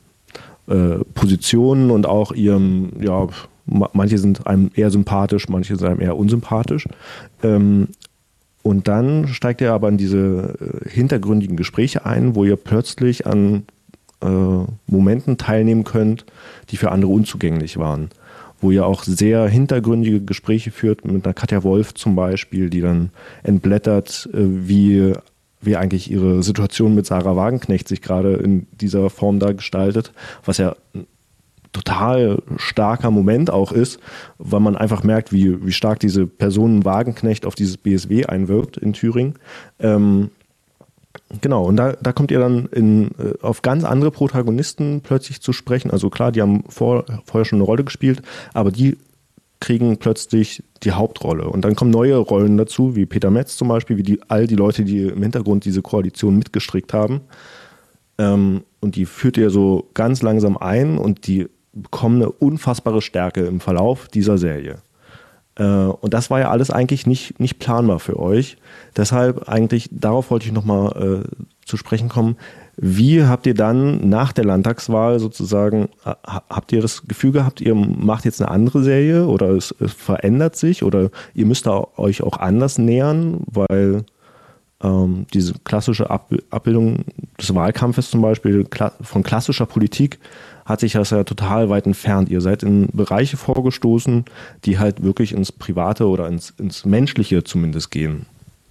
Positionen und auch ihrem, ja, manche sind einem eher sympathisch, manche sind einem eher unsympathisch. Ähm, und dann steigt ihr aber in diese äh, hintergründigen Gespräche ein, wo ihr plötzlich an äh, Momenten teilnehmen könnt, die für andere unzugänglich waren. Wo ihr auch sehr hintergründige Gespräche führt, mit einer Katja Wolf zum Beispiel, die dann entblättert, äh, wie wie eigentlich ihre Situation mit Sarah Wagenknecht sich gerade in dieser Form da gestaltet, was ja ein total starker Moment auch ist, weil man einfach merkt, wie, wie stark diese Person Wagenknecht auf dieses B S W einwirkt in Thüringen. Ähm, genau, und da, da kommt ihr dann in, auf ganz andere Protagonisten plötzlich zu sprechen. Also klar, die haben vor, vorher schon eine Rolle gespielt, aber die kriegen plötzlich die Hauptrolle. Und dann kommen neue Rollen dazu, wie Peter Metz zum Beispiel, wie die, all die Leute, die im Hintergrund diese Koalition mitgestrickt haben. Ähm, und die führt ihr so ganz langsam ein und die bekommen eine unfassbare Stärke im Verlauf dieser Serie. Äh, und das war ja alles eigentlich nicht, nicht planbar für euch. Deshalb eigentlich, darauf wollte ich nochmal äh, zu sprechen kommen. Wie habt ihr dann nach der Landtagswahl sozusagen, habt ihr das Gefühl gehabt, ihr macht jetzt eine andere Serie oder es, es verändert sich oder ihr müsst da euch auch anders nähern, weil ähm, diese klassische Ab- Abbildung des Wahlkampfes zum Beispiel kla- von klassischer Politik hat sich das ja total weit entfernt. Ihr seid in Bereiche vorgestoßen, die halt wirklich ins Private oder ins, ins Menschliche zumindest gehen.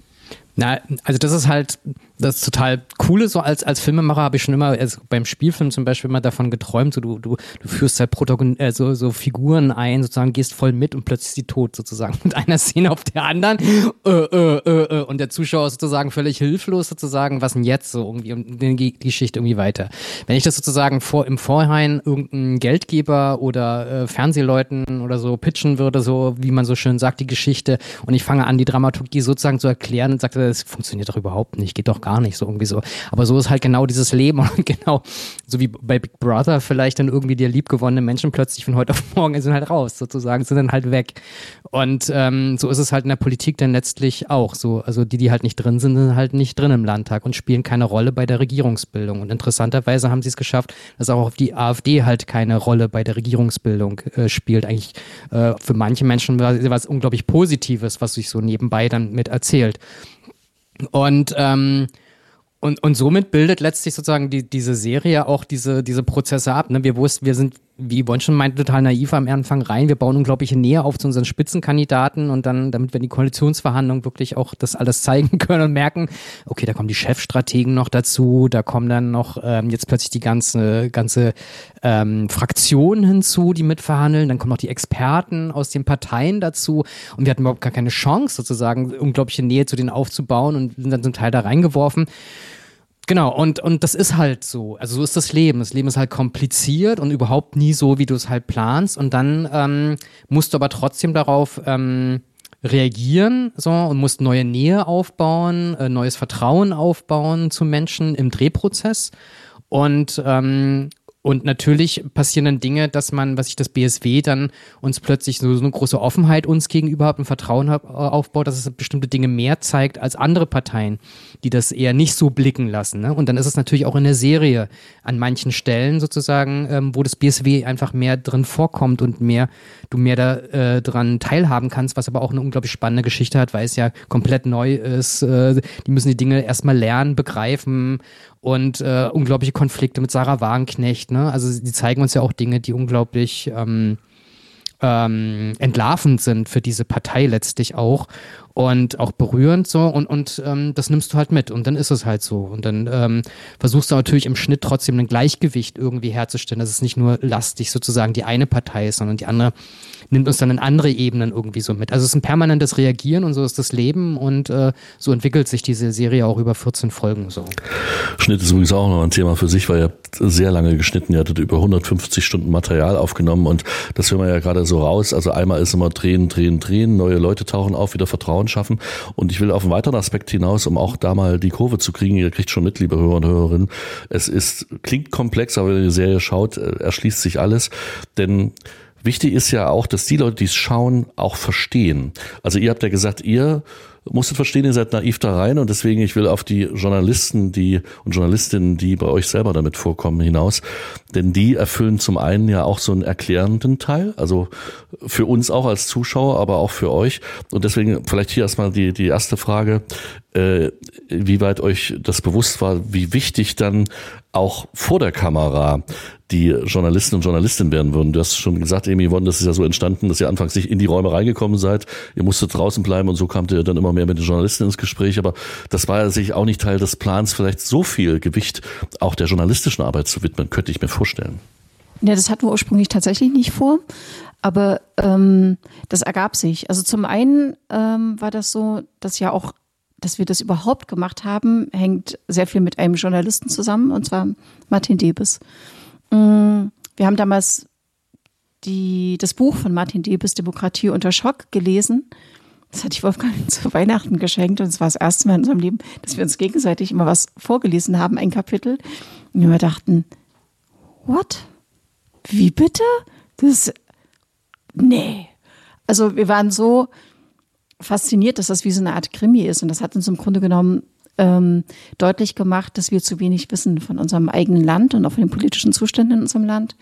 Na, also das ist halt das total Coole, so als, als Filmemacher habe ich schon immer, also beim Spielfilm zum Beispiel immer davon geträumt, so du, du, du führst halt Protagon äh, so, so Figuren ein, sozusagen gehst voll mit und plötzlich ist sie tot sozusagen mit einer Szene auf der anderen äh, äh, äh, äh, und der Zuschauer ist sozusagen völlig hilflos sozusagen, was denn jetzt so irgendwie und dann geht die Geschichte irgendwie weiter. Wenn ich das sozusagen vor, im Vorhinein irgendein Geldgeber oder äh, Fernsehleuten oder so pitchen würde, so wie man so schön sagt, die Geschichte und ich fange an, die Dramaturgie sozusagen zu erklären und sagte, das funktioniert doch überhaupt nicht, geht doch gar nicht so irgendwie so. Aber so ist halt genau dieses Leben und genau, so wie bei Big Brother vielleicht dann irgendwie die liebgewonnenen Menschen plötzlich von heute auf morgen sind halt raus sozusagen, sind dann halt weg. Und ähm, so ist es halt in der Politik dann letztlich auch so. Also die, die halt nicht drin sind, sind halt nicht drin im Landtag und spielen keine Rolle bei der Regierungsbildung. Und interessanterweise haben sie es geschafft, dass auch auf die AfD halt keine Rolle bei der Regierungsbildung äh, spielt. Eigentlich äh, für manche Menschen war es unglaublich Positives, was sich so nebenbei dann mit erzählt. Und, ähm, und, und somit bildet letztlich sozusagen die, diese Serie auch diese, diese Prozesse ab. Ne? Wir wussten, wir sind, wie Yvonne schon meinte, total naiv am Anfang rein. Wir bauen unglaubliche Nähe auf zu unseren Spitzenkandidaten und dann, damit wir in die Koalitionsverhandlungen wirklich auch das alles zeigen können und merken, okay, da kommen die Chefstrategen noch dazu, da kommen dann noch ähm, jetzt plötzlich die ganze, ganze ähm, Fraktion hinzu, die mitverhandeln, dann kommen noch die Experten aus den Parteien dazu und wir hatten überhaupt gar keine Chance sozusagen, unglaubliche Nähe zu denen aufzubauen und sind dann zum Teil da reingeworfen. Genau, und, und das ist halt so. Also so ist das Leben. Das Leben ist halt kompliziert und überhaupt nie so, wie du es halt planst. Und dann ähm, musst du aber trotzdem darauf ähm, reagieren so und musst neue Nähe aufbauen, äh, neues Vertrauen aufbauen zu Menschen im Drehprozess. Und ähm, Und natürlich passieren dann Dinge, dass man, was ich das B S W dann uns plötzlich so, so eine große Offenheit uns gegenüber hat und Vertrauen hat, aufbaut, dass es bestimmte Dinge mehr zeigt als andere Parteien, die das eher nicht so blicken lassen. Ne? Und dann ist es natürlich auch in der Serie an manchen Stellen sozusagen, ähm, wo das B S W einfach mehr drin vorkommt und mehr du mehr da äh, dran teilhaben kannst, was aber auch eine unglaublich spannende Geschichte hat, weil es ja komplett neu ist. Äh, die müssen die Dinge erstmal lernen, begreifen und äh, unglaubliche Konflikte mit Sarah Wagenknecht. Ne? Also die zeigen uns ja auch Dinge, die unglaublich ähm, ähm, entlarvend sind für diese Partei letztlich auch und auch berührend so und, und ähm, das nimmst du halt mit und dann ist es halt so und dann ähm, versuchst du natürlich im Schnitt trotzdem ein Gleichgewicht irgendwie herzustellen, dass es nicht nur lastig sozusagen die eine Partei ist, sondern die andere nimmt uns dann in andere Ebenen irgendwie so mit. Also es ist ein permanentes Reagieren und so ist das Leben und äh, so entwickelt sich diese Serie auch über vierzehn Folgen so. Schnitt ist übrigens auch noch ein Thema für sich, weil ihr habt sehr lange geschnitten, ihr hattet über hundertfünfzig Stunden Material aufgenommen und das hören wir ja gerade so raus. Also einmal ist immer drehen, drehen, drehen, neue Leute tauchen auf, wieder Vertrauen schaffen und ich will auf einen weiteren Aspekt hinaus, um auch da mal die Kurve zu kriegen. Ihr kriegt schon mit, liebe Hörer und Hörerinnen. Es ist, klingt komplex, aber wenn ihr die Serie schaut, erschließt sich alles, denn wichtig ist ja auch, dass die Leute, die es schauen, auch verstehen. Also ihr habt ja gesagt, ihr musstet verstehen, ihr seid naiv da rein und deswegen, ich will auf die Journalisten die und Journalistinnen, die bei euch selber damit vorkommen, hinaus. Denn die erfüllen zum einen ja auch so einen erklärenden Teil, also für uns auch als Zuschauer, aber auch für euch. Und deswegen vielleicht hier erstmal die, die erste Frage, äh, wie weit euch das bewusst war, wie wichtig dann auch vor der Kamera die Journalisten und Journalistinnen werden würden. Du hast schon gesagt, Amy Yvonne, das ist ja so entstanden, dass ihr anfangs nicht in die Räume reingekommen seid. Ihr musstet draußen bleiben und so kamt ihr dann immer mehr mit den Journalisten ins Gespräch. Aber das war ja sicher auch nicht Teil des Plans, vielleicht so viel Gewicht auch der journalistischen Arbeit zu widmen, könnte ich mir vorstellen. Ja, das hatten wir ursprünglich tatsächlich nicht vor. Aber ähm, das ergab sich. Also zum einen ähm, war das so, dass ja auch dass wir das überhaupt gemacht haben, hängt sehr viel mit einem Journalisten zusammen, und zwar Martin Debes. Wir haben damals die, das Buch von Martin Debes, Demokratie unter Schock, gelesen. Das hatte ich Wolfgang zu Weihnachten geschenkt und es war das erste Mal in unserem Leben, dass wir uns gegenseitig immer was vorgelesen haben, ein Kapitel. Und wir dachten, what? Wie bitte? Das, nee. Also wir waren so fasziniert, dass das wie so eine Art Krimi ist. Und das hat uns im Grunde genommen ähm, deutlich gemacht, dass wir zu wenig wissen von unserem eigenen Land und auch von den politischen Zuständen in unserem Land.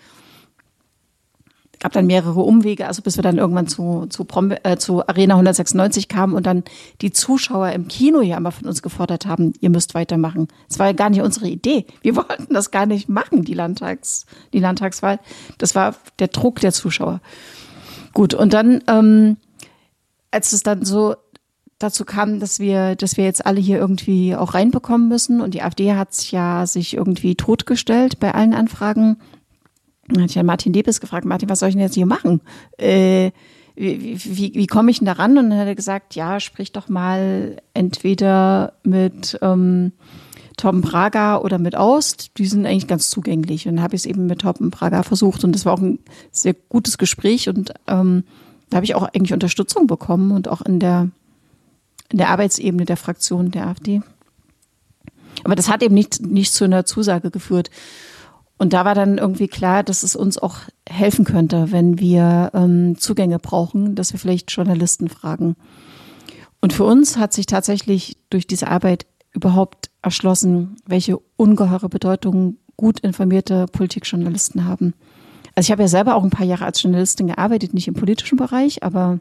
Es gab dann mehrere Umwege, also bis wir dann irgendwann zu, zu, Prom- äh, zu Arena hundertsechsundneunzig kamen und dann die Zuschauer im Kino ja immer von uns gefordert haben, ihr müsst weitermachen. Das war ja gar nicht unsere Idee. Wir wollten das gar nicht machen, die Landtags, die Landtagswahl. Das war der Druck der Zuschauer. Gut, und dann ähm, als es dann so dazu kam, dass wir, dass wir jetzt alle hier irgendwie auch reinbekommen müssen und die AfD hat ja sich irgendwie totgestellt bei allen Anfragen, dann hatte ich ja Martin Debes gefragt, Martin, was soll ich denn jetzt hier machen? Äh, wie wie, wie komme ich denn da ran? Und dann hat er gesagt, ja, sprich doch mal entweder mit ähm, Torben Prager oder mit Aust, die sind eigentlich ganz zugänglich. Und dann habe ich es eben mit Torben Prager versucht und das war auch ein sehr gutes Gespräch und ähm, da habe ich auch eigentlich Unterstützung bekommen und auch in der, in der Arbeitsebene der Fraktion der AfD. Aber das hat eben nicht, nicht zu einer Zusage geführt. Und da war dann irgendwie klar, dass es uns auch helfen könnte, wenn wir ähm, Zugänge brauchen, dass wir vielleicht Journalisten fragen. Und für uns hat sich tatsächlich durch diese Arbeit überhaupt erschlossen, welche ungeheure Bedeutung gut informierte Politikjournalisten haben. Also ich habe ja selber auch ein paar Jahre als Journalistin gearbeitet, nicht im politischen Bereich, aber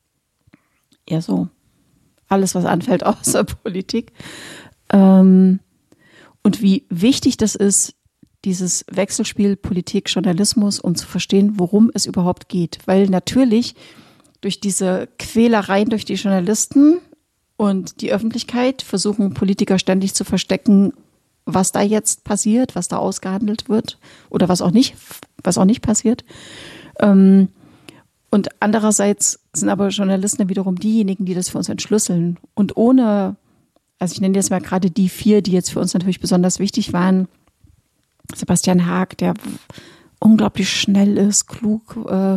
eher so alles, was anfällt außer Politik. Und wie wichtig das ist, dieses Wechselspiel Politik-Journalismus, um zu verstehen, worum es überhaupt geht. Weil natürlich durch diese Quälereien durch die Journalisten und die Öffentlichkeit versuchen Politiker ständig zu verstecken, was da jetzt passiert, was da ausgehandelt wird oder was auch nicht, was auch nicht passiert. Und andererseits sind aber Journalisten wiederum diejenigen, die das für uns entschlüsseln. Und ohne, also ich nenne jetzt mal gerade die vier, die jetzt für uns natürlich besonders wichtig waren. Sebastian Haag, der unglaublich schnell ist, klug,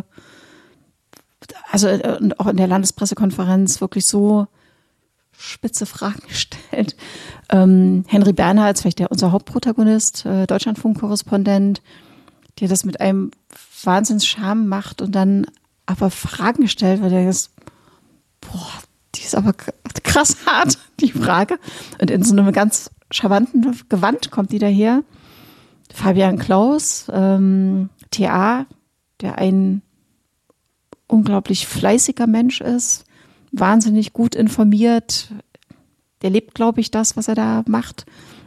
also und auch in der Landespressekonferenz wirklich so spitze Fragen gestellt. Ähm, Henry Bernhardt, vielleicht der unser Hauptprotagonist, äh, Deutschlandfunk-Korrespondent, der das mit einem Wahnsinns-Charme macht und dann aber Fragen stellt, weil der ist, boah, die ist aber krass hart, die Frage. Und in so einem ganz charmanten Gewand kommt die daher. Fabian Klaus, ähm, T A, der ein unglaublich fleißiger Mensch ist, wahnsinnig gut informiert. Der lebt, glaube ich, das, was er da macht.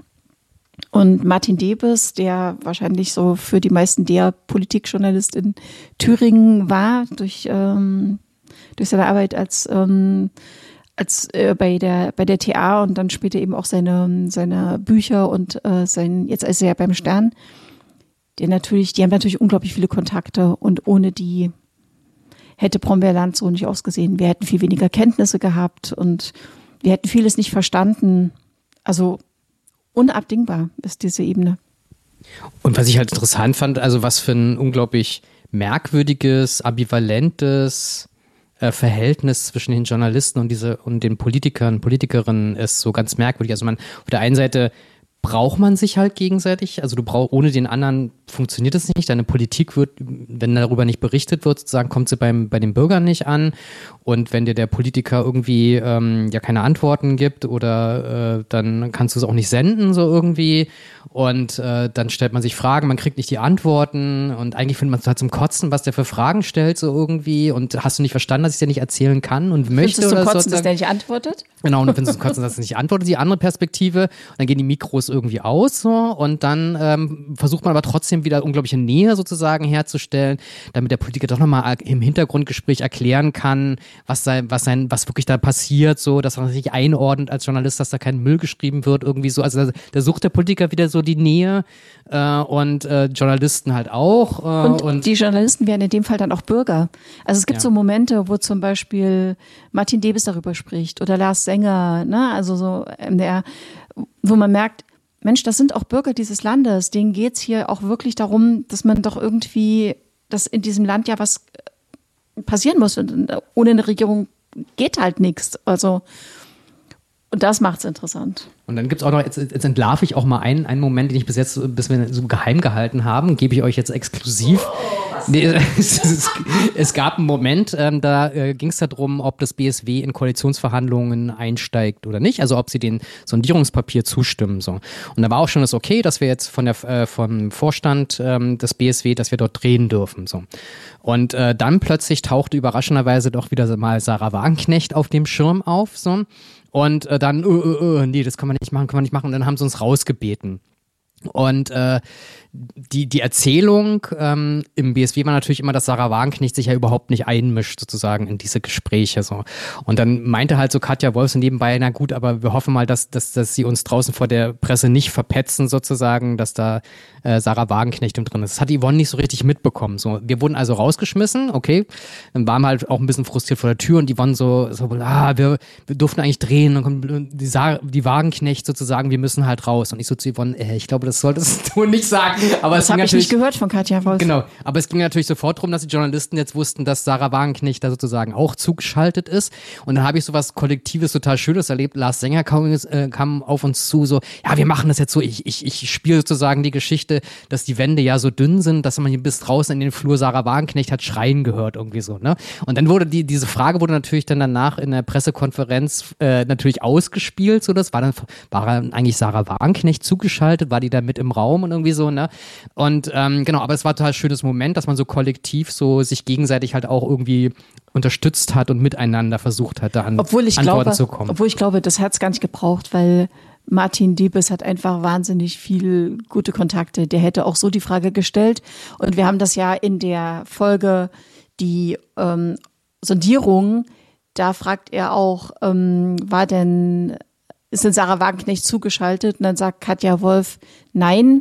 Und Martin Debes, der wahrscheinlich so für die meisten der Politikjournalist in Thüringen war, durch, ähm, durch seine Arbeit als, ähm, als äh, bei der bei der T A und dann später eben auch seine, seine Bücher und äh, sein, jetzt ist er ja beim Stern. Der natürlich, die haben natürlich unglaublich viele Kontakte und ohne die hätte Brombeerland so nicht ausgesehen. Wir hätten viel weniger Kenntnisse gehabt und wir hätten vieles nicht verstanden. Also unabdingbar ist diese Ebene. Und was ich halt interessant fand, also was für ein unglaublich merkwürdiges, ambivalentes äh, Verhältnis zwischen den Journalisten und diese und den Politikern, Politikerinnen ist so ganz merkwürdig. Also man auf der einen Seite braucht man sich halt gegenseitig, also du brauchst, ohne den anderen funktioniert es nicht, deine Politik wird, wenn darüber nicht berichtet wird, sozusagen, kommt sie beim, bei den Bürgern nicht an und wenn dir der Politiker irgendwie ähm, ja keine Antworten gibt oder äh, dann kannst du es auch nicht senden so irgendwie und äh, dann stellt man sich Fragen, man kriegt nicht die Antworten und eigentlich findet man es halt zum Kotzen, was der für Fragen stellt so irgendwie und hast du nicht verstanden, dass ich dir nicht erzählen kann und möchte oder so. Findest du zum Kotzen, dass der nicht antwortet? Genau, und du findest es zum Kotzen, dass er nicht antwortet, die andere Perspektive und dann gehen die Mikros irgendwie aus so und dann ähm, versucht man aber trotzdem wieder unglaubliche Nähe sozusagen herzustellen, damit der Politiker doch nochmal im Hintergrundgespräch erklären kann, was sein, was sein, was wirklich da passiert, so, dass er sich einordnet als Journalist, dass da kein Müll geschrieben wird, irgendwie so. Also da, da sucht der Politiker wieder so die Nähe äh, und äh, Journalisten halt auch. Äh, und, und die Journalisten wären in dem Fall dann auch Bürger. Also es gibt Ja. so Momente, wo zum Beispiel Martin Debes darüber spricht oder Lars Sänger, ne, also so M D R, wo man merkt, Mensch, das sind auch Bürger dieses Landes, denen geht's hier auch wirklich darum, dass man doch irgendwie, dass in diesem Land ja was passieren muss und ohne eine Regierung geht halt nichts. Also und das macht's interessant. Und dann gibt's auch noch, jetzt, jetzt entlarve ich auch mal einen, einen Moment, den ich bis jetzt, bis wir so geheim gehalten haben, gebe ich euch jetzt exklusiv. Nee, es, es, es gab einen Moment, ähm, da äh, ging es darum, ob das B S W in Koalitionsverhandlungen einsteigt oder nicht, also ob sie den Sondierungspapier zustimmen. So. Und da war auch schon das okay, dass wir jetzt von der äh, vom Vorstand ähm, des B S W, dass wir dort drehen dürfen. So. Und äh, dann plötzlich tauchte überraschenderweise doch wieder mal Sarah Wagenknecht auf dem Schirm auf. So. Und äh, dann, uh, uh, uh, nee, das können wir nicht machen, können wir nicht machen. Und dann haben sie uns rausgebeten. Und äh, die, die Erzählung ähm, im B S W war natürlich immer, dass Sarah Wagenknecht sich ja überhaupt nicht einmischt, sozusagen, in diese Gespräche. So. Und dann meinte halt so Katja Wolf so nebenbei, na gut, aber wir hoffen mal, dass, dass, dass sie uns draußen vor der Presse nicht verpetzen, sozusagen, dass da äh, Sarah Wagenknecht drin ist. Das hat Yvonne nicht so richtig mitbekommen. So. Wir wurden also rausgeschmissen, okay. Dann waren wir halt auch ein bisschen frustriert vor der Tür und Yvonne so, so ah, wir, wir durften eigentlich drehen. Dann kommt die, Sa- die Wagenknecht sozusagen, wir müssen halt raus. Und ich so zu Yvonne, äh, ich glaube, das solltest du nicht sagen. Aber Das habe ich nicht gehört von Katja Wolf. Genau, aber es ging natürlich sofort darum, dass die Journalisten jetzt wussten, dass Sarah Wagenknecht da sozusagen auch zugeschaltet ist. Und dann habe ich so was Kollektives, total Schönes erlebt. Lars Sänger kam, äh, kam auf uns zu, so, ja, wir machen das jetzt so, ich, ich, ich spiele sozusagen die Geschichte, dass die Wände ja so dünn sind, dass man hier bis draußen in den Flur Sarah Wagenknecht hat schreien gehört, irgendwie so, ne? Und dann wurde die, diese Frage wurde natürlich dann danach in der Pressekonferenz äh, natürlich ausgespielt, so, das war dann, war dann eigentlich Sarah Wagenknecht zugeschaltet, war die da mit im Raum und irgendwie so, ne? Und ähm, genau, aber es war ein total schönes Moment, dass man so kollektiv so sich gegenseitig halt auch irgendwie unterstützt hat und miteinander versucht hat, da an obwohl ich Antworten glaube, zu kommen. Obwohl ich glaube, das hat es gar nicht gebraucht, weil Martin Debes hat einfach wahnsinnig viel gute Kontakte. Der hätte auch so die Frage gestellt. Und wir haben das ja in der Folge, die ähm, Sondierung, da fragt er auch, ähm, war denn, ist denn Sarah Wagenknecht zugeschaltet? Und dann sagt Katja Wolf, nein,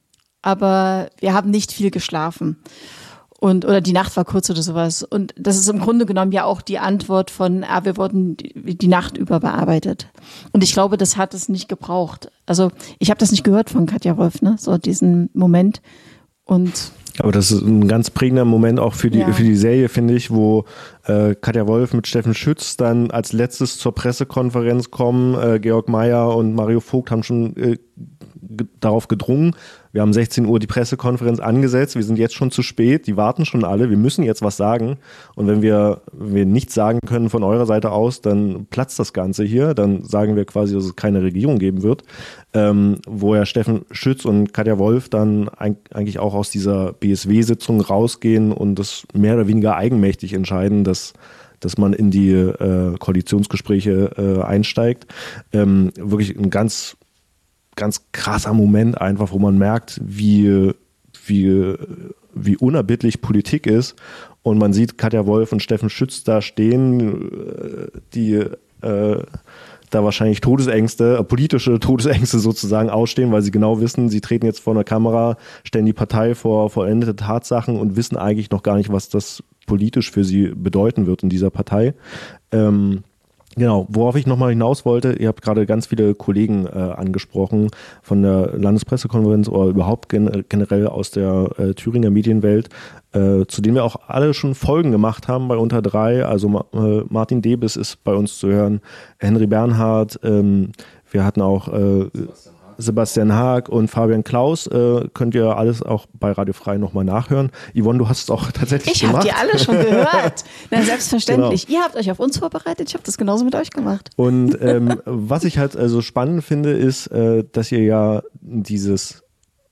aber wir haben nicht viel geschlafen. Und, oder die Nacht war kurz oder sowas. Und das ist im Grunde genommen ja auch die Antwort von, ah, wir wurden die, die Nacht über bearbeitet. Und ich glaube, das hat es nicht gebraucht. Also ich habe das nicht gehört von Katja Wolf, ne, so diesen Moment. Und aber das ist ein ganz prägender Moment auch für die, Ja. für die Serie, finde ich, wo äh, Katja Wolf mit Steffen Schütz dann als letztes zur Pressekonferenz kommen. Äh, Georg Mayer und Mario Vogt haben schon äh, g- darauf gedrungen. Wir haben sechzehn Uhr die Pressekonferenz angesetzt, wir sind jetzt schon zu spät, die warten schon alle, wir müssen jetzt was sagen. Und wenn wir, wenn wir nichts sagen können von eurer Seite aus, dann platzt das Ganze hier. Dann sagen wir quasi, dass es keine Regierung geben wird. Ähm, wo ja Steffen Schütz und Katja Wolf dann ein, eigentlich auch aus dieser B S W-Sitzung rausgehen und das mehr oder weniger eigenmächtig entscheiden, dass dass man in die äh, Koalitionsgespräche äh, einsteigt. Ähm, wirklich ein ganz, ganz krasser Moment einfach, wo man merkt, wie, wie, wie unerbittlich Politik ist. Und man sieht Katja Wolf und Steffen Schütz da stehen, die äh, da wahrscheinlich Todesängste, äh, politische Todesängste sozusagen ausstehen, weil sie genau wissen, sie treten jetzt vor einer Kamera, stellen die Partei vor vollendete Tatsachen und wissen eigentlich noch gar nicht, was das politisch für sie bedeuten wird in dieser Partei. Ähm, genau, worauf ich nochmal hinaus wollte, ihr habt gerade ganz viele Kollegen äh, angesprochen von der Landespressekonferenz oder überhaupt gen- generell aus der äh, Thüringer Medienwelt, äh, zu denen wir auch alle schon Folgen gemacht haben bei Unter drei. Also Ma- äh, Martin Debes ist bei uns zu hören, Henry Bernhard, ähm, wir hatten auch äh, Sebastian Haag und Fabian Klaus, äh, könnt ihr alles auch bei Radio Frei nochmal nachhören. Yvonne, du hast es auch tatsächlich ich gemacht. Ich habe die alle schon gehört. Na, selbstverständlich. Genau. Ihr habt euch auf uns vorbereitet, ich habe das genauso mit euch gemacht. Und ähm, was ich halt also spannend finde, ist, äh, dass ihr ja dieses,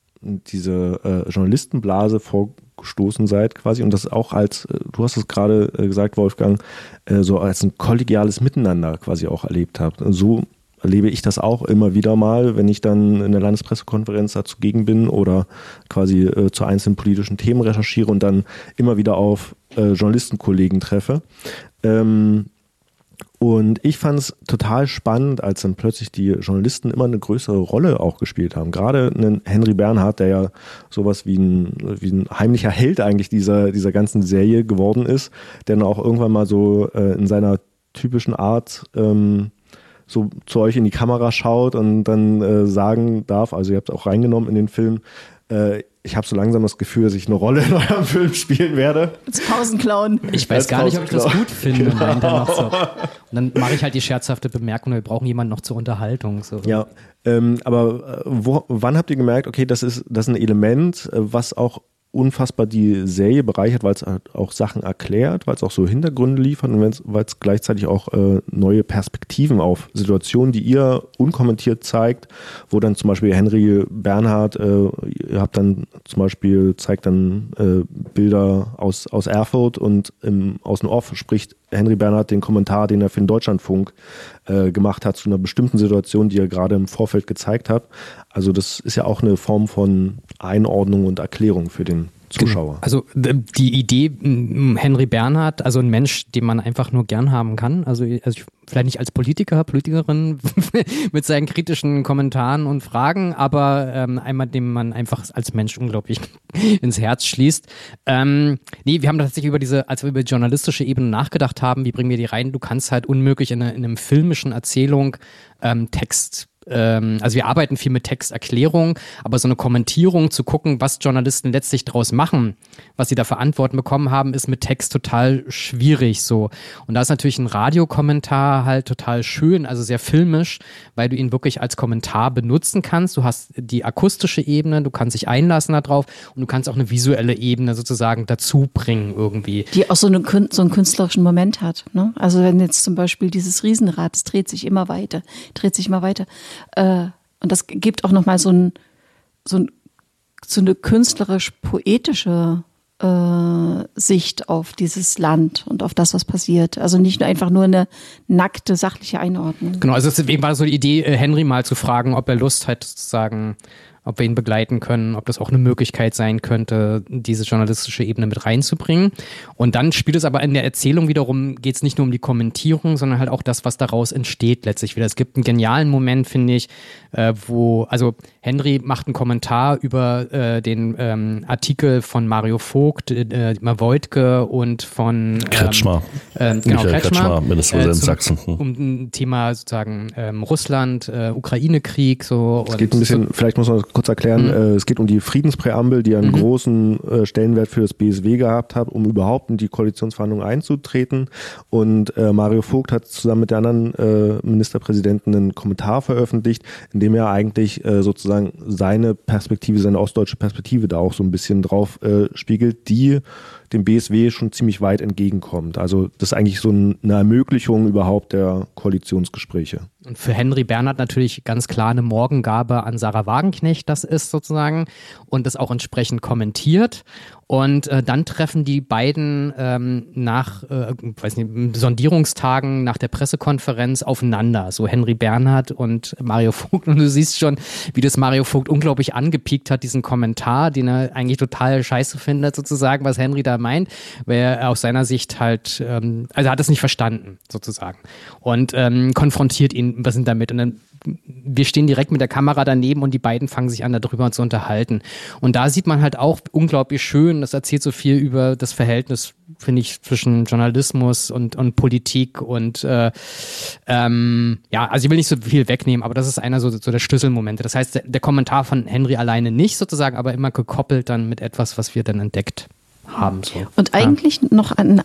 diese äh, Journalistenblase vorgestoßen seid quasi und das auch als, äh, du hast es gerade äh, gesagt, Wolfgang, äh, so als ein kollegiales Miteinander quasi auch erlebt habt. So erlebe ich das auch immer wieder mal, wenn ich dann in der Landespressekonferenz dazugegen bin oder quasi äh, zu einzelnen politischen Themen recherchiere und dann immer wieder auf äh, Journalistenkollegen treffe. Ähm, und ich fand es total spannend, als dann plötzlich die Journalisten immer eine größere Rolle auch gespielt haben. Gerade einen Henry Bernhard, der ja sowas wie ein, wie ein heimlicher Held eigentlich dieser, dieser ganzen Serie geworden ist, der dann auch irgendwann mal so äh, in seiner typischen Art ähm, so zu euch in die Kamera schaut und dann äh, sagen darf, also ihr habt auch reingenommen in den Film, äh, ich habe so langsam das Gefühl, dass ich eine Rolle in eurem Film spielen werde. Als Pausenclown. Ich weiß Als gar nicht, ob ich das gut finde. Genau. Nein, dann noch so. Und dann mache ich halt die scherzhafte Bemerkung, wir brauchen jemanden noch zur Unterhaltung. So. Ja, ähm, aber wo, wann habt ihr gemerkt, okay, das ist, das ist ein Element, was auch unfassbar die Serie bereichert, weil es halt auch Sachen erklärt, weil es auch so Hintergründe liefert und weil es gleichzeitig auch äh, neue Perspektiven auf Situationen, die ihr unkommentiert zeigt, wo dann zum Beispiel Henry Bernhard, äh, ihr habt dann zum Beispiel, zeigt dann äh, Bilder aus, aus Erfurt und im, aus dem Off spricht Henry Bernhard den Kommentar, den er für den Deutschlandfunk äh, gemacht hat zu einer bestimmten Situation, die er gerade im Vorfeld gezeigt hat. Also das ist ja auch eine Form von Einordnung und Erklärung für den Zuschauer. Also die Idee, Henry Bernhard, also ein Mensch, den man einfach nur gern haben kann, also, also vielleicht nicht als Politiker, Politikerin mit seinen kritischen Kommentaren und Fragen, aber ähm, einmal, dem man einfach als Mensch unglaublich ins Herz schließt. Ähm, nee, wir haben tatsächlich über diese, als wir über die journalistische Ebene nachgedacht haben, wie bringen wir die rein, du kannst halt unmöglich in, eine, in einem filmischen Erzählung ähm, Text also wir arbeiten viel mit Texterklärung, aber so eine Kommentierung zu gucken, was Journalisten letztlich draus machen, was sie da für Antworten bekommen haben, ist mit Text total schwierig so. Und da ist natürlich ein Radiokommentar halt total schön, also sehr filmisch, weil du ihn wirklich als Kommentar benutzen kannst. Du hast die akustische Ebene, du kannst dich einlassen darauf und du kannst auch eine visuelle Ebene sozusagen dazu bringen irgendwie. Die auch so, eine, so einen künstlerischen Moment hat. Ne? Also wenn jetzt zum Beispiel dieses Riesenrad, es dreht sich immer weiter, dreht sich immer weiter. Und das gibt auch nochmal so, ein, so, ein, so eine künstlerisch-poetische äh, Sicht auf dieses Land und auf das, was passiert. Also nicht nur einfach nur eine nackte, sachliche Einordnung. Genau, also deswegen war so die Idee, Henry mal zu fragen, ob er Lust hat, sozusagen, ob wir ihn begleiten können, ob das auch eine Möglichkeit sein könnte, diese journalistische Ebene mit reinzubringen. Und dann spielt es aber in der Erzählung wiederum, geht es nicht nur um die Kommentierung, sondern halt auch das, was daraus entsteht letztlich wieder. Es gibt einen genialen Moment, finde ich, äh, wo, also Henry macht einen Kommentar über äh, den ähm, Artikel von Mario Vogt, äh, Woidke und von ähm, Kretschmer. Äh, genau, Michael Kretschmer, Kretschmer, Ministerpräsident äh, zum, Sachsen. Um ein Thema sozusagen ähm, Russland, äh, Ukraine-Krieg. So, es geht ein bisschen, so, vielleicht muss man kurz erklären, mhm. äh, es geht um die Friedenspräambel, die einen mhm. großen äh, Stellenwert für das B S W gehabt hat, um überhaupt in die Koalitionsverhandlungen einzutreten. Und äh, Mario Vogt hat zusammen mit den anderen äh, Ministerpräsidenten einen Kommentar veröffentlicht, in dem er eigentlich äh, sozusagen seine Perspektive, seine ostdeutsche Perspektive da auch so ein bisschen drauf äh, spiegelt, die dem B S W schon ziemlich weit entgegenkommt. Also das ist eigentlich so eine Ermöglichung überhaupt der Koalitionsgespräche. Und für Henry Bernhard natürlich ganz klar eine Morgengabe an Sarah Wagenknecht, das ist sozusagen, und das auch entsprechend kommentiert. Und äh, dann treffen die beiden ähm, nach, äh, weiß nicht, Sondierungstagen nach der Pressekonferenz aufeinander, so Henry Bernhard und Mario Vogt. Und du siehst schon, wie das Mario Vogt unglaublich angepiekt hat, diesen Kommentar, den er eigentlich total scheiße findet, sozusagen, was Henry da meint, weil er aus seiner Sicht halt, ähm, also er hat es nicht verstanden, sozusagen. Und ähm, konfrontiert ihn ein bisschen damit. Und dann wir stehen direkt mit der Kamera daneben und die beiden fangen sich an, darüber zu unterhalten. Und da sieht man halt auch unglaublich schön, das erzählt so viel über das Verhältnis, finde ich, zwischen Journalismus und, und Politik und äh, ähm, ja, also ich will nicht so viel wegnehmen, aber das ist einer so, so der Schlüsselmomente. Das heißt, der, der Kommentar von Henry alleine nicht sozusagen, aber immer gekoppelt dann mit etwas, was wir dann entdeckt haben. So. Und eigentlich ja. noch ein